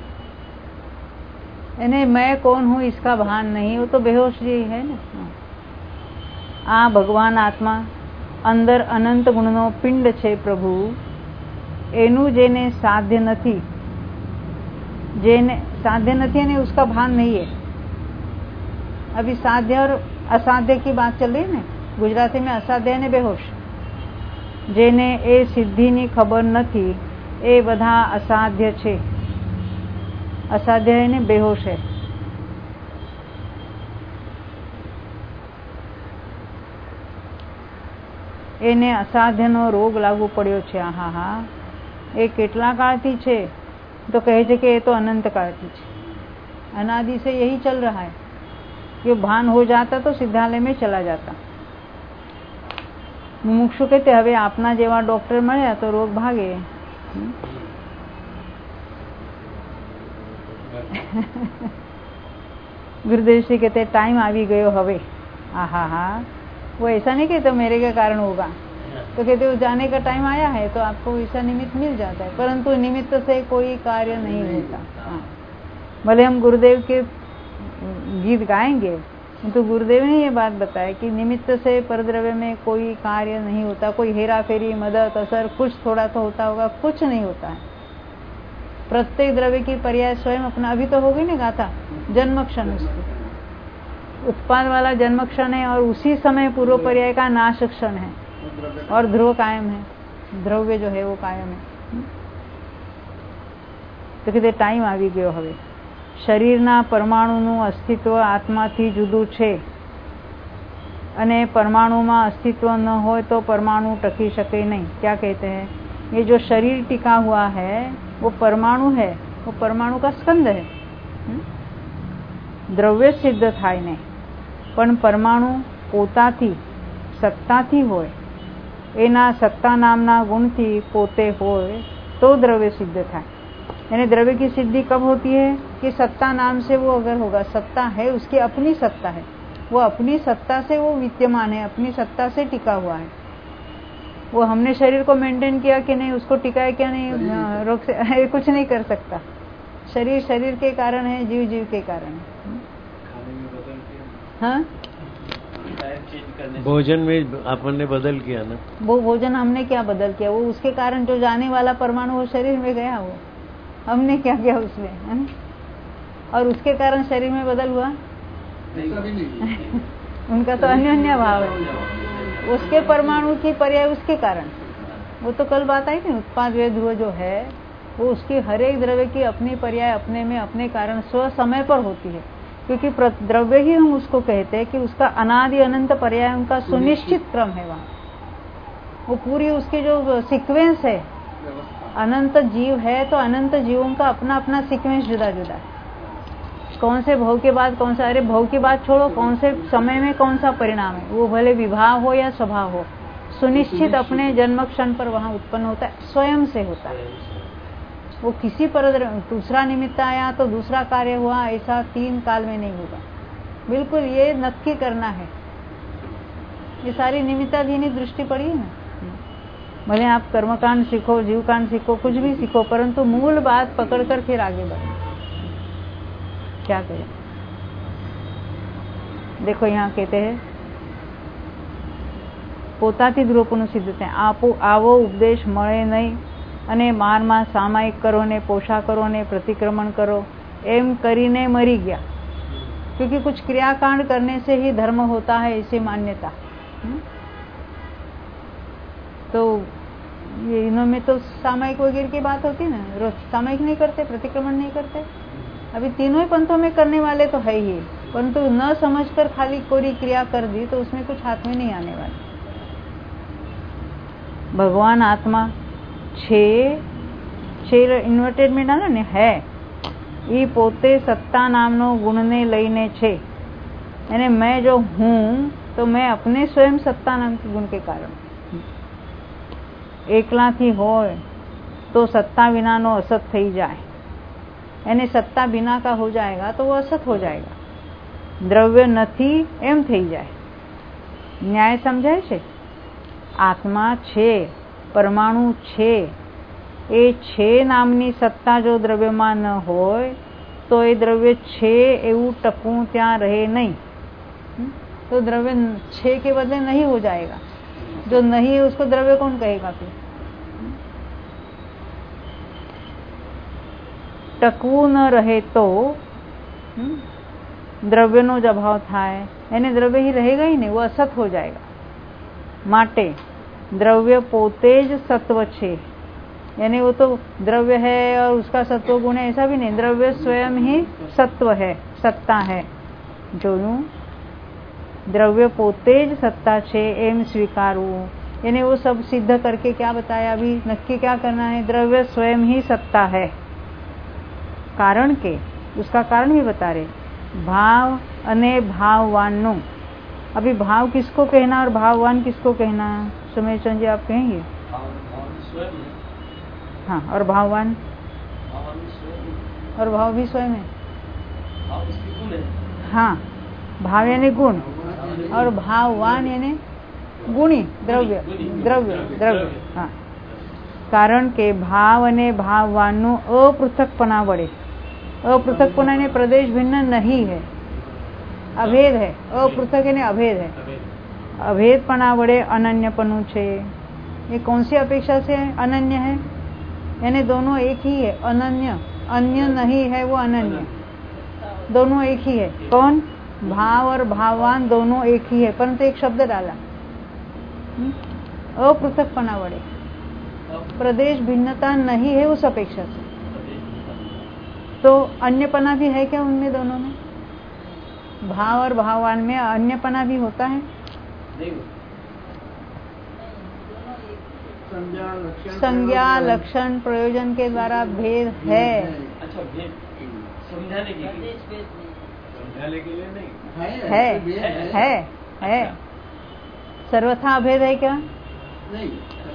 यानी मैं कौन हूँ इसका भान नहीं, वो तो बेहोश जी है ना। आ भगवान आत्मा अंदर अनंत गुणनो पिंड छे प्रभु, एनु जेने साध्य नहीं, जेने साध्य नहीं ने उसका भान नहीं है। अभी साध्य और असाध्य की बात चल रही है ना, गुजराती में असाध्य ने बेहोश, जेने ए सिद्धि नी खबर नहीं ए बधा असाध्य छे। असाध्य है ने बेहोश है। એને અસાધ્યનો રોગ લાગુ પડ્યો છે। આહા હા, એ કેટલા કાળથી છે? तो कहे छे कि ये तो अनंत कालथी छे, अनादि से यही चल रहा है। ये भान हो जाता तो सिद्धालय में चला जाता। मुमुक्षु कहते हवे आपना जेवा डॉक्टर मळ्या तो रोग भागे। गुरुदेव श्री कहते टाइम आवी गयो हवे। आहा हा, वो ऐसा नहीं कहते मेरे के कारण होगा, तो कहते वो जाने का टाइम आया है तो आपको ऐसा निमित्त मिल जाता है, परंतु निमित्त से कोई कार्य नहीं होता। हाँ, भले हम गुरुदेव के गीत गाएंगे तो गुरुदेव ने ये बात बताया कि निमित्त से परद्रव्य में कोई कार्य नहीं होता, कोई हेरा फेरी मदद असर कुछ थोड़ा तो होता होगा, कुछ नहीं होता है। प्रत्येक द्रव्य की पर्याय स्वयं अपना, अभी तो हो गई ना गाथा, जन्म क्षण उसकी उत्पाद वाला जन्म क्षण है और उसी समय पूर्व पर्याय का नाश क्षण है और ध्रुव कायम है, द्रव्य जो है वो कायम है। तो कहते टाइम આવી ગયો હવે। શરીરના પરમાણુનું અસ્તિત્વ આત્માથી જુદું છે અને પરમાણુમાં अस्तित्व न हो तो परमाणु टकी सके नहीं। क्या कहते हैं? ये जो शरीर टिका हुआ है वो परमाणु है, वो परमाणु का स्कंद है। द्रव्य सिद्ध थाय नहीं, पण परमाणु पोताथी सत्ताथी होय, एना सत्ता नामना गुणथी पोते होय तो द्रव्य सिद्ध थाय। यानी द्रव्य की सिद्धि कब होती है कि सत्ता नाम से वो अगर होगा, सत्ता है उसकी अपनी सत्ता है, वो अपनी सत्ता से वो विद्यमान है, अपनी सत्ता से टिका हुआ है। वो हमने शरीर को मेंटेन किया कि नहीं, उसको टिकाया क्या नहीं, रोक से कुछ नहीं कर सकता। शरीर शरीर के कारण है, जीव जीव के कारण है। हाँ, भोजन में अपन ने बदल किया ना, वो भोजन हमने क्या बदल किया, वो उसके कारण जो जाने वाला परमाणु वो शरीर में गया, वो हमने क्या किया उसमें, है? और उसके कारण शरीर में बदल हुआ उनका तो अन्य अन्य भाव है, उसके परमाणु की पर्याय उसके कारण। वो तो कल बात आई थी, उत्पाद वे ध्रुव जो है वो उसकी हर एक द्रव्य की अपनी पर्याय अपने में अपने कारण स्व समय पर होती है, क्योंकि द्रव्य ही हम उसको कहते हैं कि उसका अनादि अनंत पर्याय उनका सुनिश्चित क्रम है। वहाँ वो पूरी उसकी जो सीक्वेंस है, अनंत जीव है तो अनंत जीवों का अपना अपना सीक्वेंस जुदा जुदा है। कौन से भव के बाद कौन सा, अरे भव की बात छोड़ो, कौन से समय में कौन सा परिणाम है, वो भले विभाव हो या स्वभाव हो, सुनिश्चित अपने जन्म क्षण पर वहाँ उत्पन्न होता है, स्वयं से होता है। वो किसी पर दूसरा निमित्त आया तो दूसरा कार्य हुआ, ऐसा तीन काल में नहीं होगा। बिल्कुल ये नक्की करना है। ये सारी निमित्ताधीनी दृष्टि पड़ी है ना। भले आप कर्मकांड सीखो, जीवकांड सीखो, कुछ भी सीखो, परंतु मूल बात पकड़कर फिर आगे बढ़ो। क्या करें? देखो यहाँ कहते हैं પોતાથી દ્રોપનું સિદ્ધ થાય। આપો આવો ઉપદેશ મળે નહીં અને મારમાં સામાયિક કરો ને પોષા કરો ને प्रतिक्रमण करो, एम करीने मरी गया। क्योंकि कुछ क्रियाकांड करने से ही धर्म होता है, ऐसी मान्यता। तो ये इनमें तो सामायिक वगैरह की बात होती है ना, रोज सामायिक नहीं करते, प्रतिक्रमण नहीं करते। अभी तीनों ही पंथों में करने वाले तो है ही, परंतु न समझकर खाली कोई क्रिया कर दी तो उसमें कुछ हाथ में नहीं आने वाले। भगवान आत्मा छे छे इन्वर्टेड में डालो ने है, ये पोते सत्ता नामनो गुणने लईने छे। यानी मैं जो हूँ तो मैं अपने स्वयं सत्ता नाम के गुण के कारण। एकलाथी होय तो सत्ता विना नो असत थई जाए, यानी सत्ता बिना का हो जाएगा तो वो असत हो जाएगा। द्रव्य नथी एम थई जाए। न्याय समझाय छे? आत्मा छे, परमाणु छे, ए छे नामनी सत्ता जो द्रव्यમાં न होय तो ए द्रव्य छे एवं टकવું ત્યાં रहे नहीं। तो द्रव्य छे के बदले नहीं हो जाएगा। जो नहीं है उसको द्रव्य कौन कहेगा फिर? टकવું न रहे तो द्रव्यનો જ અભાવ થાય, એને દ્રવ્ય ही रहेगा ही नहीं, वो असत हो जाएगा। माटे द्रव्य पोते ज सत्व छे, यानी वो तो द्रव्य है और उसका सत्व गुण है, ऐसा भी नहीं। द्रव्य स्वयं ही सत्व है, सत्ता है। जोयूं द्रव्य पोते ज सत्ता छे एम स्वीकारવું, यानी वो सब सिद्ध करके क्या बताया? अभी नक्की क्या करना है? द्रव्य स्वयं ही सत्ता है, कारण के, उसका कारण भी बता रहे। भाव अने भाववान नो, अभी भाव किसको कहना और भाववान किसको कहना, सुमेश चंद जी आप कहेंगे? हाँ, और भाववान? और भाव भी स्वयं है। हाँ, भाव यानी गुण और भाववान यानी गुणी, द्रव्य द्रव्य द्रव्य हाँ। कारण के भाव अने भाववानનું अपृथकपणा वडे, अपृथकपणा ने प्रदेश भिन्न नहीं है, अभेद है, अपृथक यानी अभेद है, अभेदपणा वडे अनन्यपणु छे। ये कौन सी अपेक्षा से अनन्य है? यानी दोनों एक ही है, अनन्य, अन्य नहीं है, वो अनन्य, दोनों एक ही है। कौन? भाव और भाववान दोनों एक ही है, परंतु एक शब्द डाला, अपृथकपणा वडे, प्रदेश भिन्नता नहीं है उस अपेक्षा से। तो अन्यपना भी है क्या उनमें, दोनों में? भाव और भाववान में अन्यपना भी होता है? संज्ञा लक्षण प्रयोजन के द्वारा भेद है। अच्छा, भेद समझाने के लिए, समझाने के लिए नहीं है, है, है। सर्वथा अभेद है क्या? नहीं,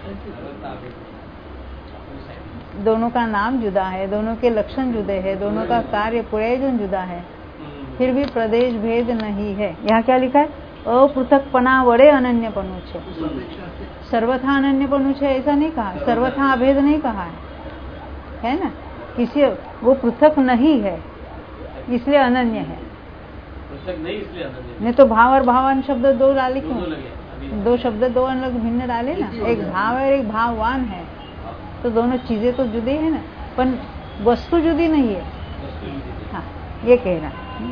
दोनों का नाम जुदा है, दोनों के लक्षण जुदे हैं, दोनों का कार्य प्रयोजन जुदा है, फिर भी प्रदेश भेद नहीं है। यहाँ क्या लिखा है? अपृथकपणा वडे अनन्यपणु छे। सर्वथा अनन्यपणु छे ऐसा नहीं कहा, सर्वथा अभेद नहीं कहा है, है ना? किसी वो पृथक नहीं है इसलिए अनन्य है, पृथक नहीं इसलिए अनन्य। नहीं तो भाव और भावान शब्द दो डाले क्यों? दो शब्द दो अलग भिन्न डाले ना, एक भाव है एक भाववान है, तो दोनों चीजें तो जुदी है ना, पर वस्तु जुदी नहीं है। हाँ, ये कहना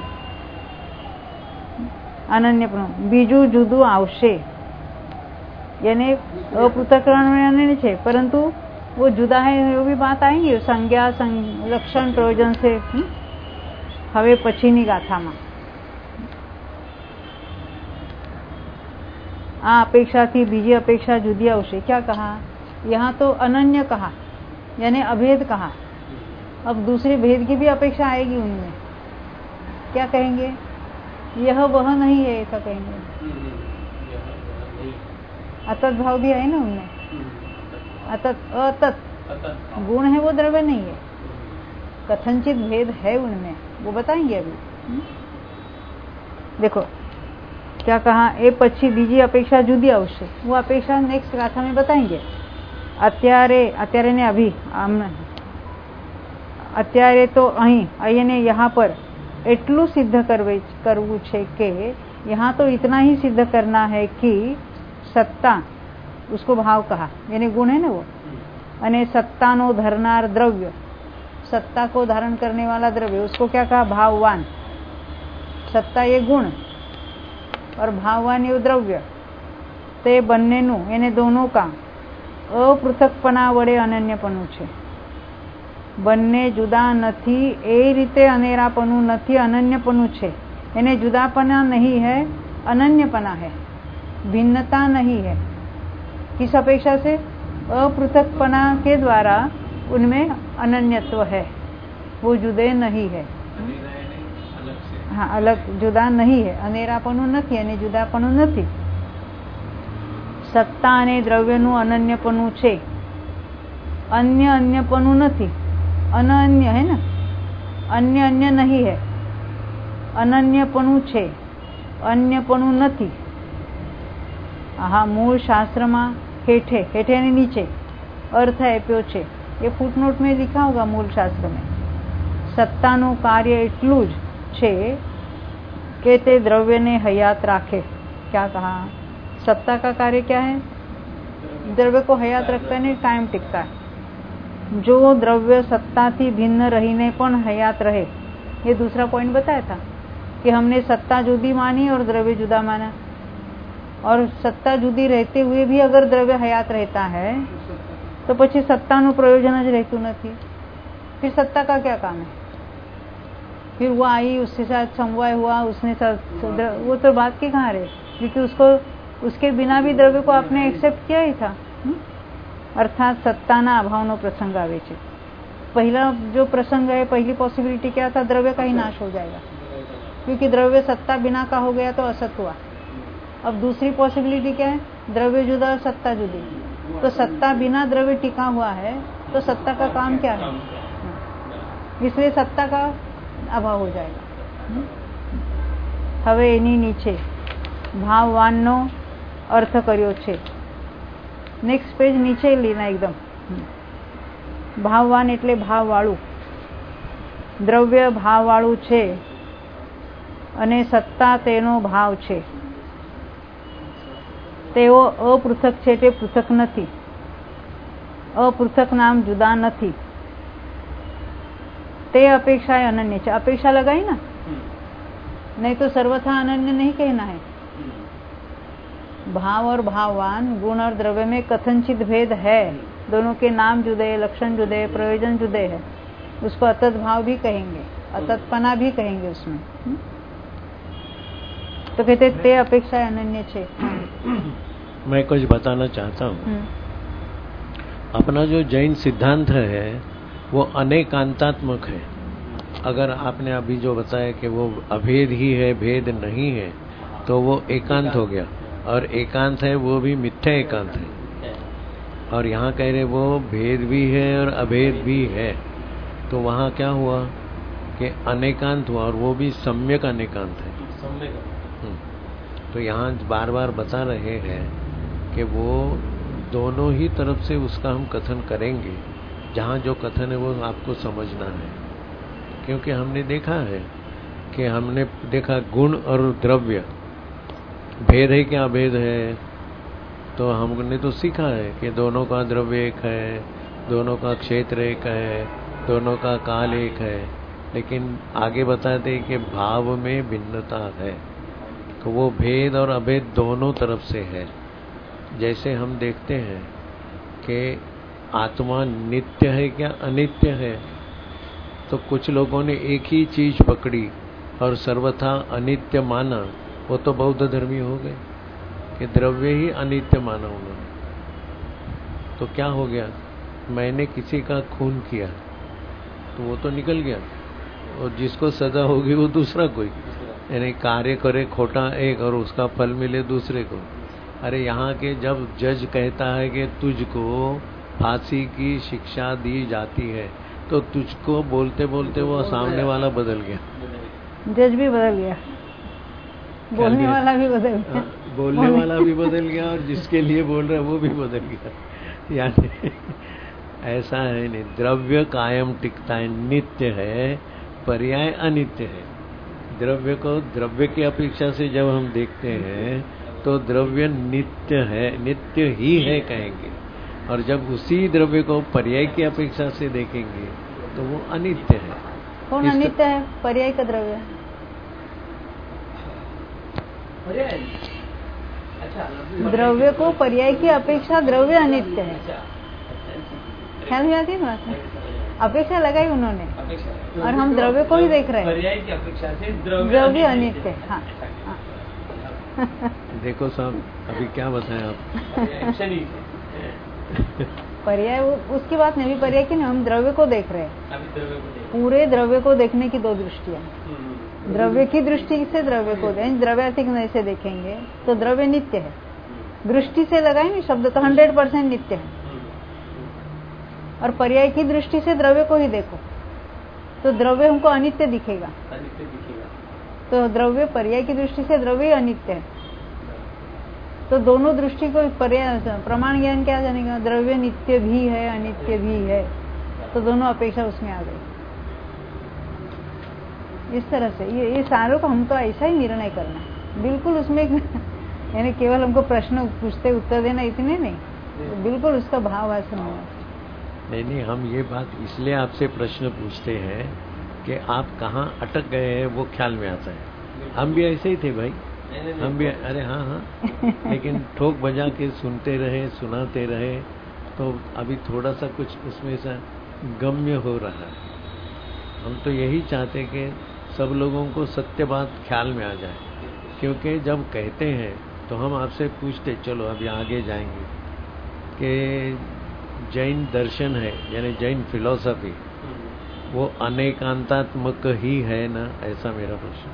अनन्यपणु। बीजू जुदू आवशे यानी अपृथकरण में अनन्य छे, परंतु वो जुदा है, वो भी बात आएंगी संज्ञा लक्षण प्रयोजन से। हवे पछीनी गाथामां आ अपेक्षा थी बीजी अपेक्षा जुदी आवशे। क्या कहा? यहाँ तो अनन्य कहा यानी अभेद कहा, अब दूसरी भेद की भी अपेक्षा आएगी उनमें। क्या कहेंगे? यह वह नहीं है ऐसा कहेंगे। अतत भाव भी है ना उनमें, अतत अतत गुण है, वो द्रव्य नहीं है, कथनचित भेद है उनमें, वो बताएंगे अभी। देखो क्या कहा? ए पछी बीजी अपेक्षा जुदी आवशे, वो अपेक्षा नेक्स्ट गाथा में बताएंगे। અત્યારે અત્યારે ने अभी અત્યારે तो અહીં અહીં ने यहाँ पर એટલું સિદ્ધ કરવું કરવું છે કે यहाँ तो इतना ही सिद्ध करना है कि सत्ता, उसको भाव कहा यानी गुण है ना वो, अने सत्ता नो धरनार द्रव्य, सत्ता को धारण करने वाला द्रव्य, उसको क्या कहा? भाववान। सत्ता ये गुण और भाववान ये द्रव्य, ते बन्नेनु यानी दोनों का अपृथकपणा वडे अनन्यपणु छे। બંને જુદા નથી એ રીતે અનેરાપણું નથી, અનન્યપણું છે। એને जुदापना नहीं है, अनन्यपना है, भिन्नता नहीं है। किस अपेक्षा से? अपृथकपना के द्वारा उनमें अनन्यत्व है, वो जुदे नहीं है। हाँ, अलग जुदा नहीं है, अनेरापणुं નથી અને जुदापणुं નથી। सत्ता અને द्रव्यનું अनन्यपणुं છે, अन्य अन्यपणुं નથી। अनन्य है ना, अन्य अन्य नहीं है, अनन्यपणुं છે, अन्यपणुं નથી। हाँ, मूल शास्त्र में हेठे हेठे ने नीचे अर्थ आप्यो छे, ये फूटनोट में लिखा होगा मूल शास्त्र में। सत्ताનું कार्य એટલું જ છે કે તે દ્રવ્યને હયાત રાખે। क्या कहा? सत्ता का कार्य क्या है? द्रव्य को हयात रखता है, कायम टिकता है। जो द्रव्य सत्ता थी भिन्न रहीने पण हयात रहे, ये दूसरा पॉइंट बताया था कि हमने सत्ता जुदी मानी और द्रव्य जुदा माना, और सत्ता जुदी रहते हुए भी अगर द्रव्य हयात रहता है तो પછી સત્તાનું પ્રયોજન જ રહેતું નથી। फिर सत्ता का क्या काम है? फिर वो आई, उसके साथ समवाय हुआ, उसने साथ, वो तो बात की कहाँ रहे, क्योंकि उसको उसके बिना भी द्रव्य को आपने एक्सेप्ट किया ही था। अर्थात सत्ताना अभावनो प्रसंग आवे छे। पहला जो प्रसंग है, पहली पॉसिबिलिटी क्या था? द्रव्य का ही नाश हो जाएगा, क्योंकि द्रव्य सत्ता बिना का हो गया तो असत हुआ। अब दूसरी पॉसिबिलिटी क्या है? द्रव्य जुदा और सत्ता जुदी। तो सत्ता बिना द्रव्य टिका हुआ है, तो सत्ता का काम क्या है? इसलिए सत्ता का अभाव हो जाएगा। હવે એની નીચે ભાવવાનનો અર્થ કર્યો છે। નેક્સ્ટ પેજ નીચે લીના એકદમ। ભાવવાન એટલે ભાવવાળું, દ્રવ્ય ભાવવાળું છે અને સત્તા તેનો ભાવ છે। તેઓ અપૃથક છે, તે પૃથક નથી। અપૃથક નામ જુદા નથી। તે અપેક્ષાએ અનન્ય છે। अपेक्षा लगाई ना, नहीं तो सर्वथा अनन्य नहीं कहना है। भाव और भाववान, गुण और द्रव्य में कथनचित भेद है। दोनों के नाम जुदे, लक्षण जुदे, प्रयोजन जुदे है। उसको अतत भाव भी कहेंगे, अतत्पना भी कहेंगे उसमें। तो कहते ते अपेक्षा अनन्य छे। मैं कुछ बताना चाहता हूँ। अपना जो जैन सिद्धांत है वो अनेकांतात्मक है। अगर आपने अभी जो बताया कि वो अभेद ही है, भेद नहीं है, तो वो एकांत हो गया। और एकांत है वो भी मिथ्या एकांत है। और यहाँ कह रहे वो भेद भी है और अभेद भी है, तो वहाँ क्या हुआ कि अनेकांत हुआ, और वो भी सम्यक अनेकांत है। तो यहाँ बार बार बता रहे हैं कि वो दोनों ही तरफ से उसका हम कथन करेंगे। जहाँ जो कथन है वो आपको समझना है, क्योंकि हमने देखा है कि हमने देखा गुण और द्रव्य भेद है क्या अभेद है, तो हमने तो सीखा है कि दोनों का द्रव्य एक है, दोनों का क्षेत्र एक है, दोनों का काल एक है। लेकिन आगे बताते कि भाव में भिन्नता है, तो वो भेद और अभेद दोनों तरफ से है। जैसे हम देखते हैं कि आत्मा नित्य है क्या अनित्य है, तो कुछ लोगों ने एक ही चीज पकड़ी और सर्वथा अनित्य माना, वो तो बौद्ध धर्मी हो गए कि द्रव्य ही अनित्य माना उन्होंने। तो क्या हो गया? मैंने किसी का खून किया तो वो तो निकल गया, और जिसको सजा होगी वो दूसरा कोई, यानी कार्य करे खोटा एक और उसका फल मिले दूसरे को। अरे यहाँ के जब जज कहता है कि तुझको फांसी की शिक्षा दी जाती है, तो तुझको बोलते बोलते वो सामने वाला बदल गया, जज भी बदल गया, बोलने वाला भी बदल गया, बोलने वाला भी बदल गया, और जिसके लिए बोल रहा है वो भी बदल गया। यानी ऐसा है नहीं, द्रव्य कायम टिकता है, नित्य है, पर्याय अनित्य है। द्रव्य को द्रव्य की अपेक्षा से जब हम देखते हैं तो द्रव्य नित्य है, नित्य ही है कहेंगे, और जब उसी द्रव्य को पर्याय की अपेक्षा से देखेंगे तो वो अनित्य है। कौन अनित्य है? पर्याय का द्रव्य। द्रव्य को पर्याय की अपेक्षा द्रव्य अनित्य है। ख्याल में आती है बात? अपेक्षा लगाई उन्होंने, और हम द्रव्य को ही देख रहे हैं। पर्याय की अपेक्षा से द्रव्य अनित्य है। हाँ, हाँ। देखो साहब, अभी क्या बताएं आप? पर्याय उसकी बात नहीं, पर्याय की नहीं, हम द्रव्य को देख रहे हैं। पूरे द्रव्य को देखने की दो दृष्टियां, द्रव्य की दृष्टि से द्रव्य को दें, द्रव्यातिक से देखेंगे तो द्रव्य नित्य है। दृष्टि से लगाए नहीं शब्द तो हंड्रेड परसेंट नित्य है, और पर्याय की दृष्टि से द्रव्य को ही देखो तो द्रव्य हमको अनित्य दिखेगा। तो द्रव्य पर्याय की दृष्टि से द्रव्य अनित्य है। तो दोनों दृष्टि को पर्याय प्रमाण ज्ञान क्या जानेगा? द्रव्य नित्य भी है, अनित्य भी है, तो दोनों अपेक्षा उसमें आ गई। इस तरह से ये ये सारों को हमको ऐसा ही निर्णय करना है, बिल्कुल उसमें यानी केवल हमको प्रश्न पूछते उत्तर देना इतने नहीं, तो बिल्कुल उसका भाव ऐसा नहीं। नहीं नहीं, हम ये बात इसलिए आपसे प्रश्न पूछते हैं कि आप कहाँ अटक गए हैं वो ख्याल में आता है। हम भी ऐसे ही थे भाई, हम भी अरे हाँ हाँ लेकिन ठोक बजा के सुनते रहे, सुनाते रहे, तो अभी थोड़ा सा कुछ उसमें सा गम्य हो रहा है। हम तो यही चाहते कि सब लोगों को सत्य बात ख्याल में आ जाए, क्योंकि जब कहते हैं तो हम आपसे पूछते, चलो अभी आगे जाएंगे, कि जैन दर्शन है यानी जैन फिलॉसफी वो अनेकांतात्मक ही है ना, ऐसा मेरा प्रश्न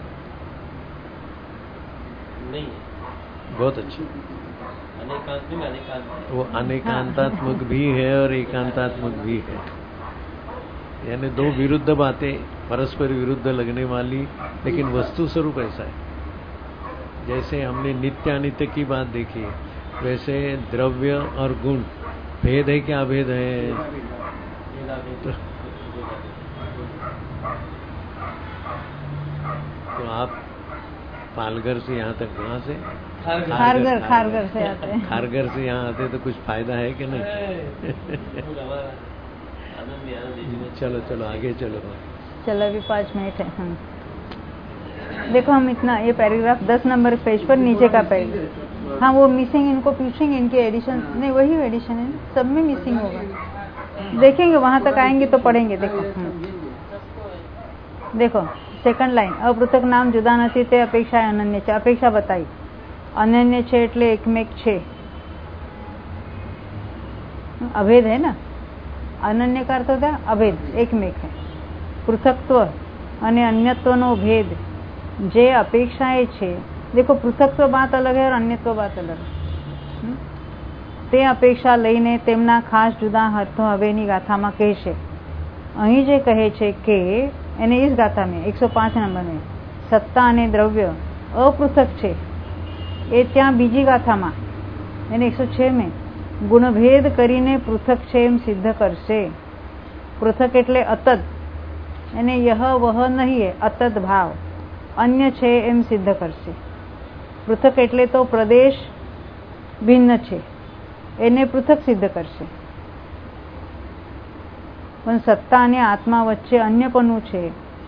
नहीं। बहुत अच्छा। अनेकांत में अनेकांत, वो अनेकांतात्मक भी है और एकांतात्मक भी है, यानी दो विरुद्ध बातें, परस्पर विरुद्ध लगने वाली, लेकिन वस्तु स्वरूप ऐसा है। जैसे हमने नित्य अनित्य की बात देखी, वैसे द्रव्य और गुण भेद है क्या अभेद है? तो, तो आप पालघर से यहाँ तक, कहाँ से? खारघर। खारघर से आते हैं। खारघर से यहाँ आते तो कुछ फायदा है कि नहीं? चलो चलो आगे चलो। चलो अभी पाँच मिनट है। हम देखो, हम इतना ये पैराग्राफ दस नंबर पेज पर नीचे का पैराग्राफ, हाँ वो मिसिंग, इनको पूछेंगे इनके एडिशन, नहीं वही एडिशन है, सब में मिसिंग होगा, देखेंगे वहां तक आएंगे तो पढ़ेंगे। देखो देखो सेकंड लाइन, अपृथक नाम जुदा નથી તે અપેક્ષા અનન્ય છે। અપેક્ષા બતાવી, અનન્ય છે એટલે એકમેક છે, અભેદ है ना, અનન્ય का अर्थ होता है अभेद, एकमेक है। પૃથકત્વ અને અન્યત્વનો ભેદ જે અપેક્ષાએ છે, देखो પૃથકત્વ बात अलग है और अन्यत्व बात अलग है, તે અપેક્ષા લઈને તેમના ખાસ જુદા અર્થો હવેની ગાથામાં કહેશે। અહીં જે કહે છે કે એને इस गाथा में एक सौ पाँच नंबर में सत्ता અને દ્રવ્ય અપૃથક છે, એ ત્યાં બીજી ગાથામાં એને एक सौ छह में ગુણભેદ કરીને પૃથક છે એમ સિદ્ધ કરશે। પૃથક એટલે અતદ, એને यह वह नहीं है, અતદ ભાવ, અન્ય છે એમ સિદ્ધ કરશે। પૃથક એટલે તો પ્રદેશ ભિન્ન છે, એને પૃથક સિદ્ધ કરશે। પણ સત્તા અને આત્મા વચ્ચે અન્યપણું છે,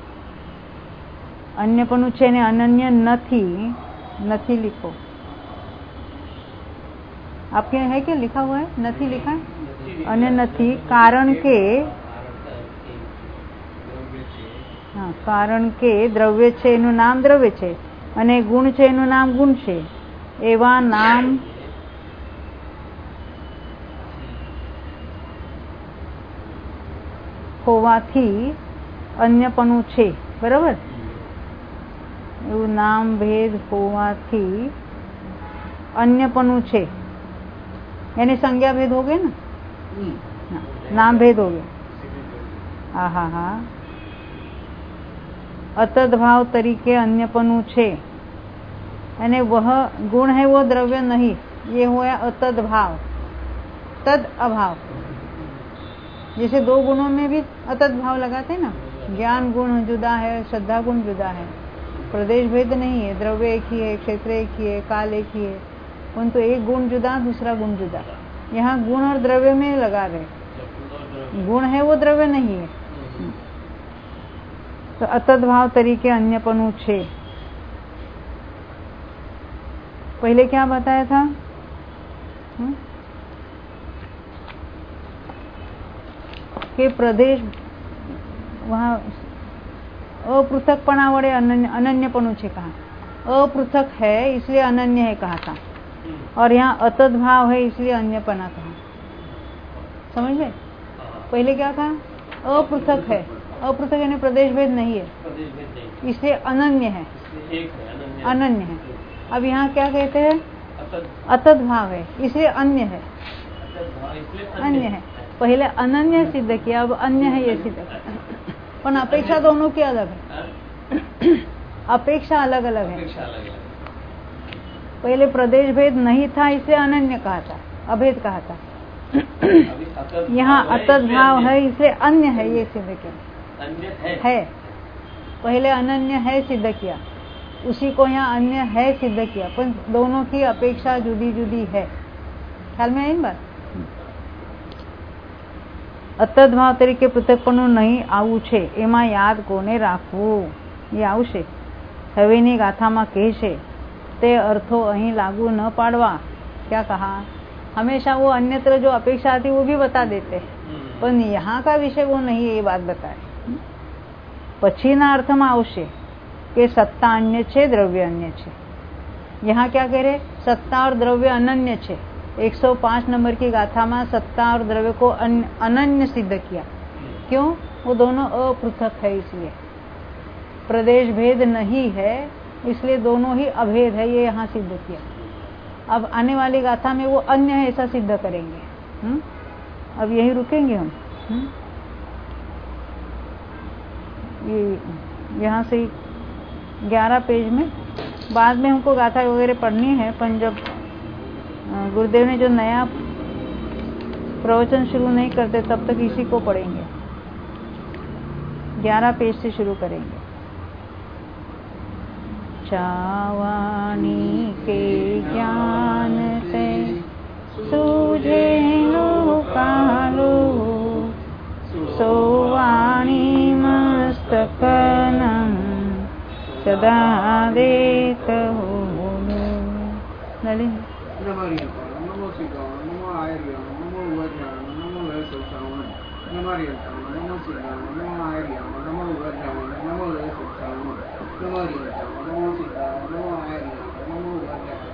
અન્યપણું છે ને અનન્ય નથી, નથી लिखो, आपके है क्या लिखा हुआ है? નથી लिखा है, अन्य નથી, કારણ કે હા, કારણ કે દ્રવ્ય છે એનું નામ દ્રવ્ય છે અને ગુણ છે એનું નામ ગુણ છે, એવા નામ હોવાથી અન્યપણું છે, બરાબર? એવું નામ ભેદ હોવાથી અન્યપણું છે, यानी संज्ञा भेद हो गए ना, ना नाम भेद हो गया। हाँ हाँ हाँ, अतद भाव तरीके अन्यपणु छे, यानी वह गुण है वो द्रव्य नहीं, ये हुआ अतद भाव, तद अभाव। जैसे दो गुणों में भी अतद भाव लगाते ना, ज्ञान गुण जुदा है, श्रद्धा गुण जुदा है, प्रदेश भेद नहीं है, द्रव्य एक ही है, क्षेत्र एक ही है, काल एक ही है, परंतु तो एक गुण जुदा, दूसरा गुण जुदा। यहाँ गुण और द्रव्य में लगा रहे, गुण है वो द्रव्य नहीं है, तो अतद भाव तरीके अन्यपणु छे। पहले क्या बताया था? हुँ? कि प्रदेश वहाँ अपृथकपणा वड़े अनन्य अनन्यपणु छे कहा, अपृथक है इसलिए अनन्य है कहा था, और यहाँ अतद भाव है इसलिए अन्यपना कहा। समझ गए? पहले क्या कहा? अपृथक है, अपृथक यानी प्रदेश भेद नहीं है, इसलिए अनन्य है, अनन्य है। अब यहाँ क्या कहते हैं? अतद भाव है इसलिए अन्य है, अन्य है। पहले अनन्य सिद्ध किया, अब अन्य है ये सिद्ध किया, पर अपेक्षा दोनों की अलग है, अपेक्षा अलग अलग है। पहले प्रदेश भेद नहीं था इसलिए अनन्य कहा था, अभेद कहा था। यहाँ अतद भाव है इसलिए अन्य है ये सिद्ध किया, है।, है पहले अनन्य है सिद्ध किया, उसी को यहाँ अन्य है सिद्ध किया, पर दोनों की अपेक्षा जुदी जुदी है। ख्याल में आई बात? अतद भाव तरीके पृथकपणु नहीं आवू छे, एमा याद कोने राखवू? ये आवशे। हवेनी गाथामां कहेशे ते अर्थो अहीं लागू न पाड़वा। क्या कहा? हमेशा वो अन्यत्र जो अपेक्षा आती वो भी बता देते, पर यहाँ का विषय वो नहीं है, ये बात बताए। पछीना अर्थमां आवशे कि सत्ता अन्य छे, द्रव्य अन्य छे। यहाँ क्या कह रहे? सत्ता और द्रव्य अनन्य छे। एक सौ पाँच नंबर की गाथा में सत्ता और द्रव्य को अनन्य सिद्ध किया। क्यों? वो दोनों अपृथक है, इसलिए प्रदेश भेद नहीं है, इसलिए दोनों ही अभेद है, ये यहाँ सिद्ध किया। अब आने वाली गाथा में वो अन्य है ऐसा सिद्ध करेंगे। हुँ? अब यही रुकेंगे हम। हुँ? ये यहाँ से ग्यारह पेज में बाद में हमको गाथा वगैरह पढ़नी है, पर जब गुरुदेव ने जो नया प्रवचन शुरू नहीं करते तब तक इसी को पढ़ेंगे। ग्यारह पेज से शुरू करेंगे। चावानी के ज्ञान से सूझे लोकालो, सोवाणी मस्तकनम सदा देखो। नलिन नमो सिद्धाय नमो आर्य नमो वज्राय नमो लयसुषावण नमो आर्य नमो सिद्धाय नमो आर्य नमो वज्राय नमो लयसुषावण नमो आर्य नमो सिद्धाय नमो आर्य नमो वज्राय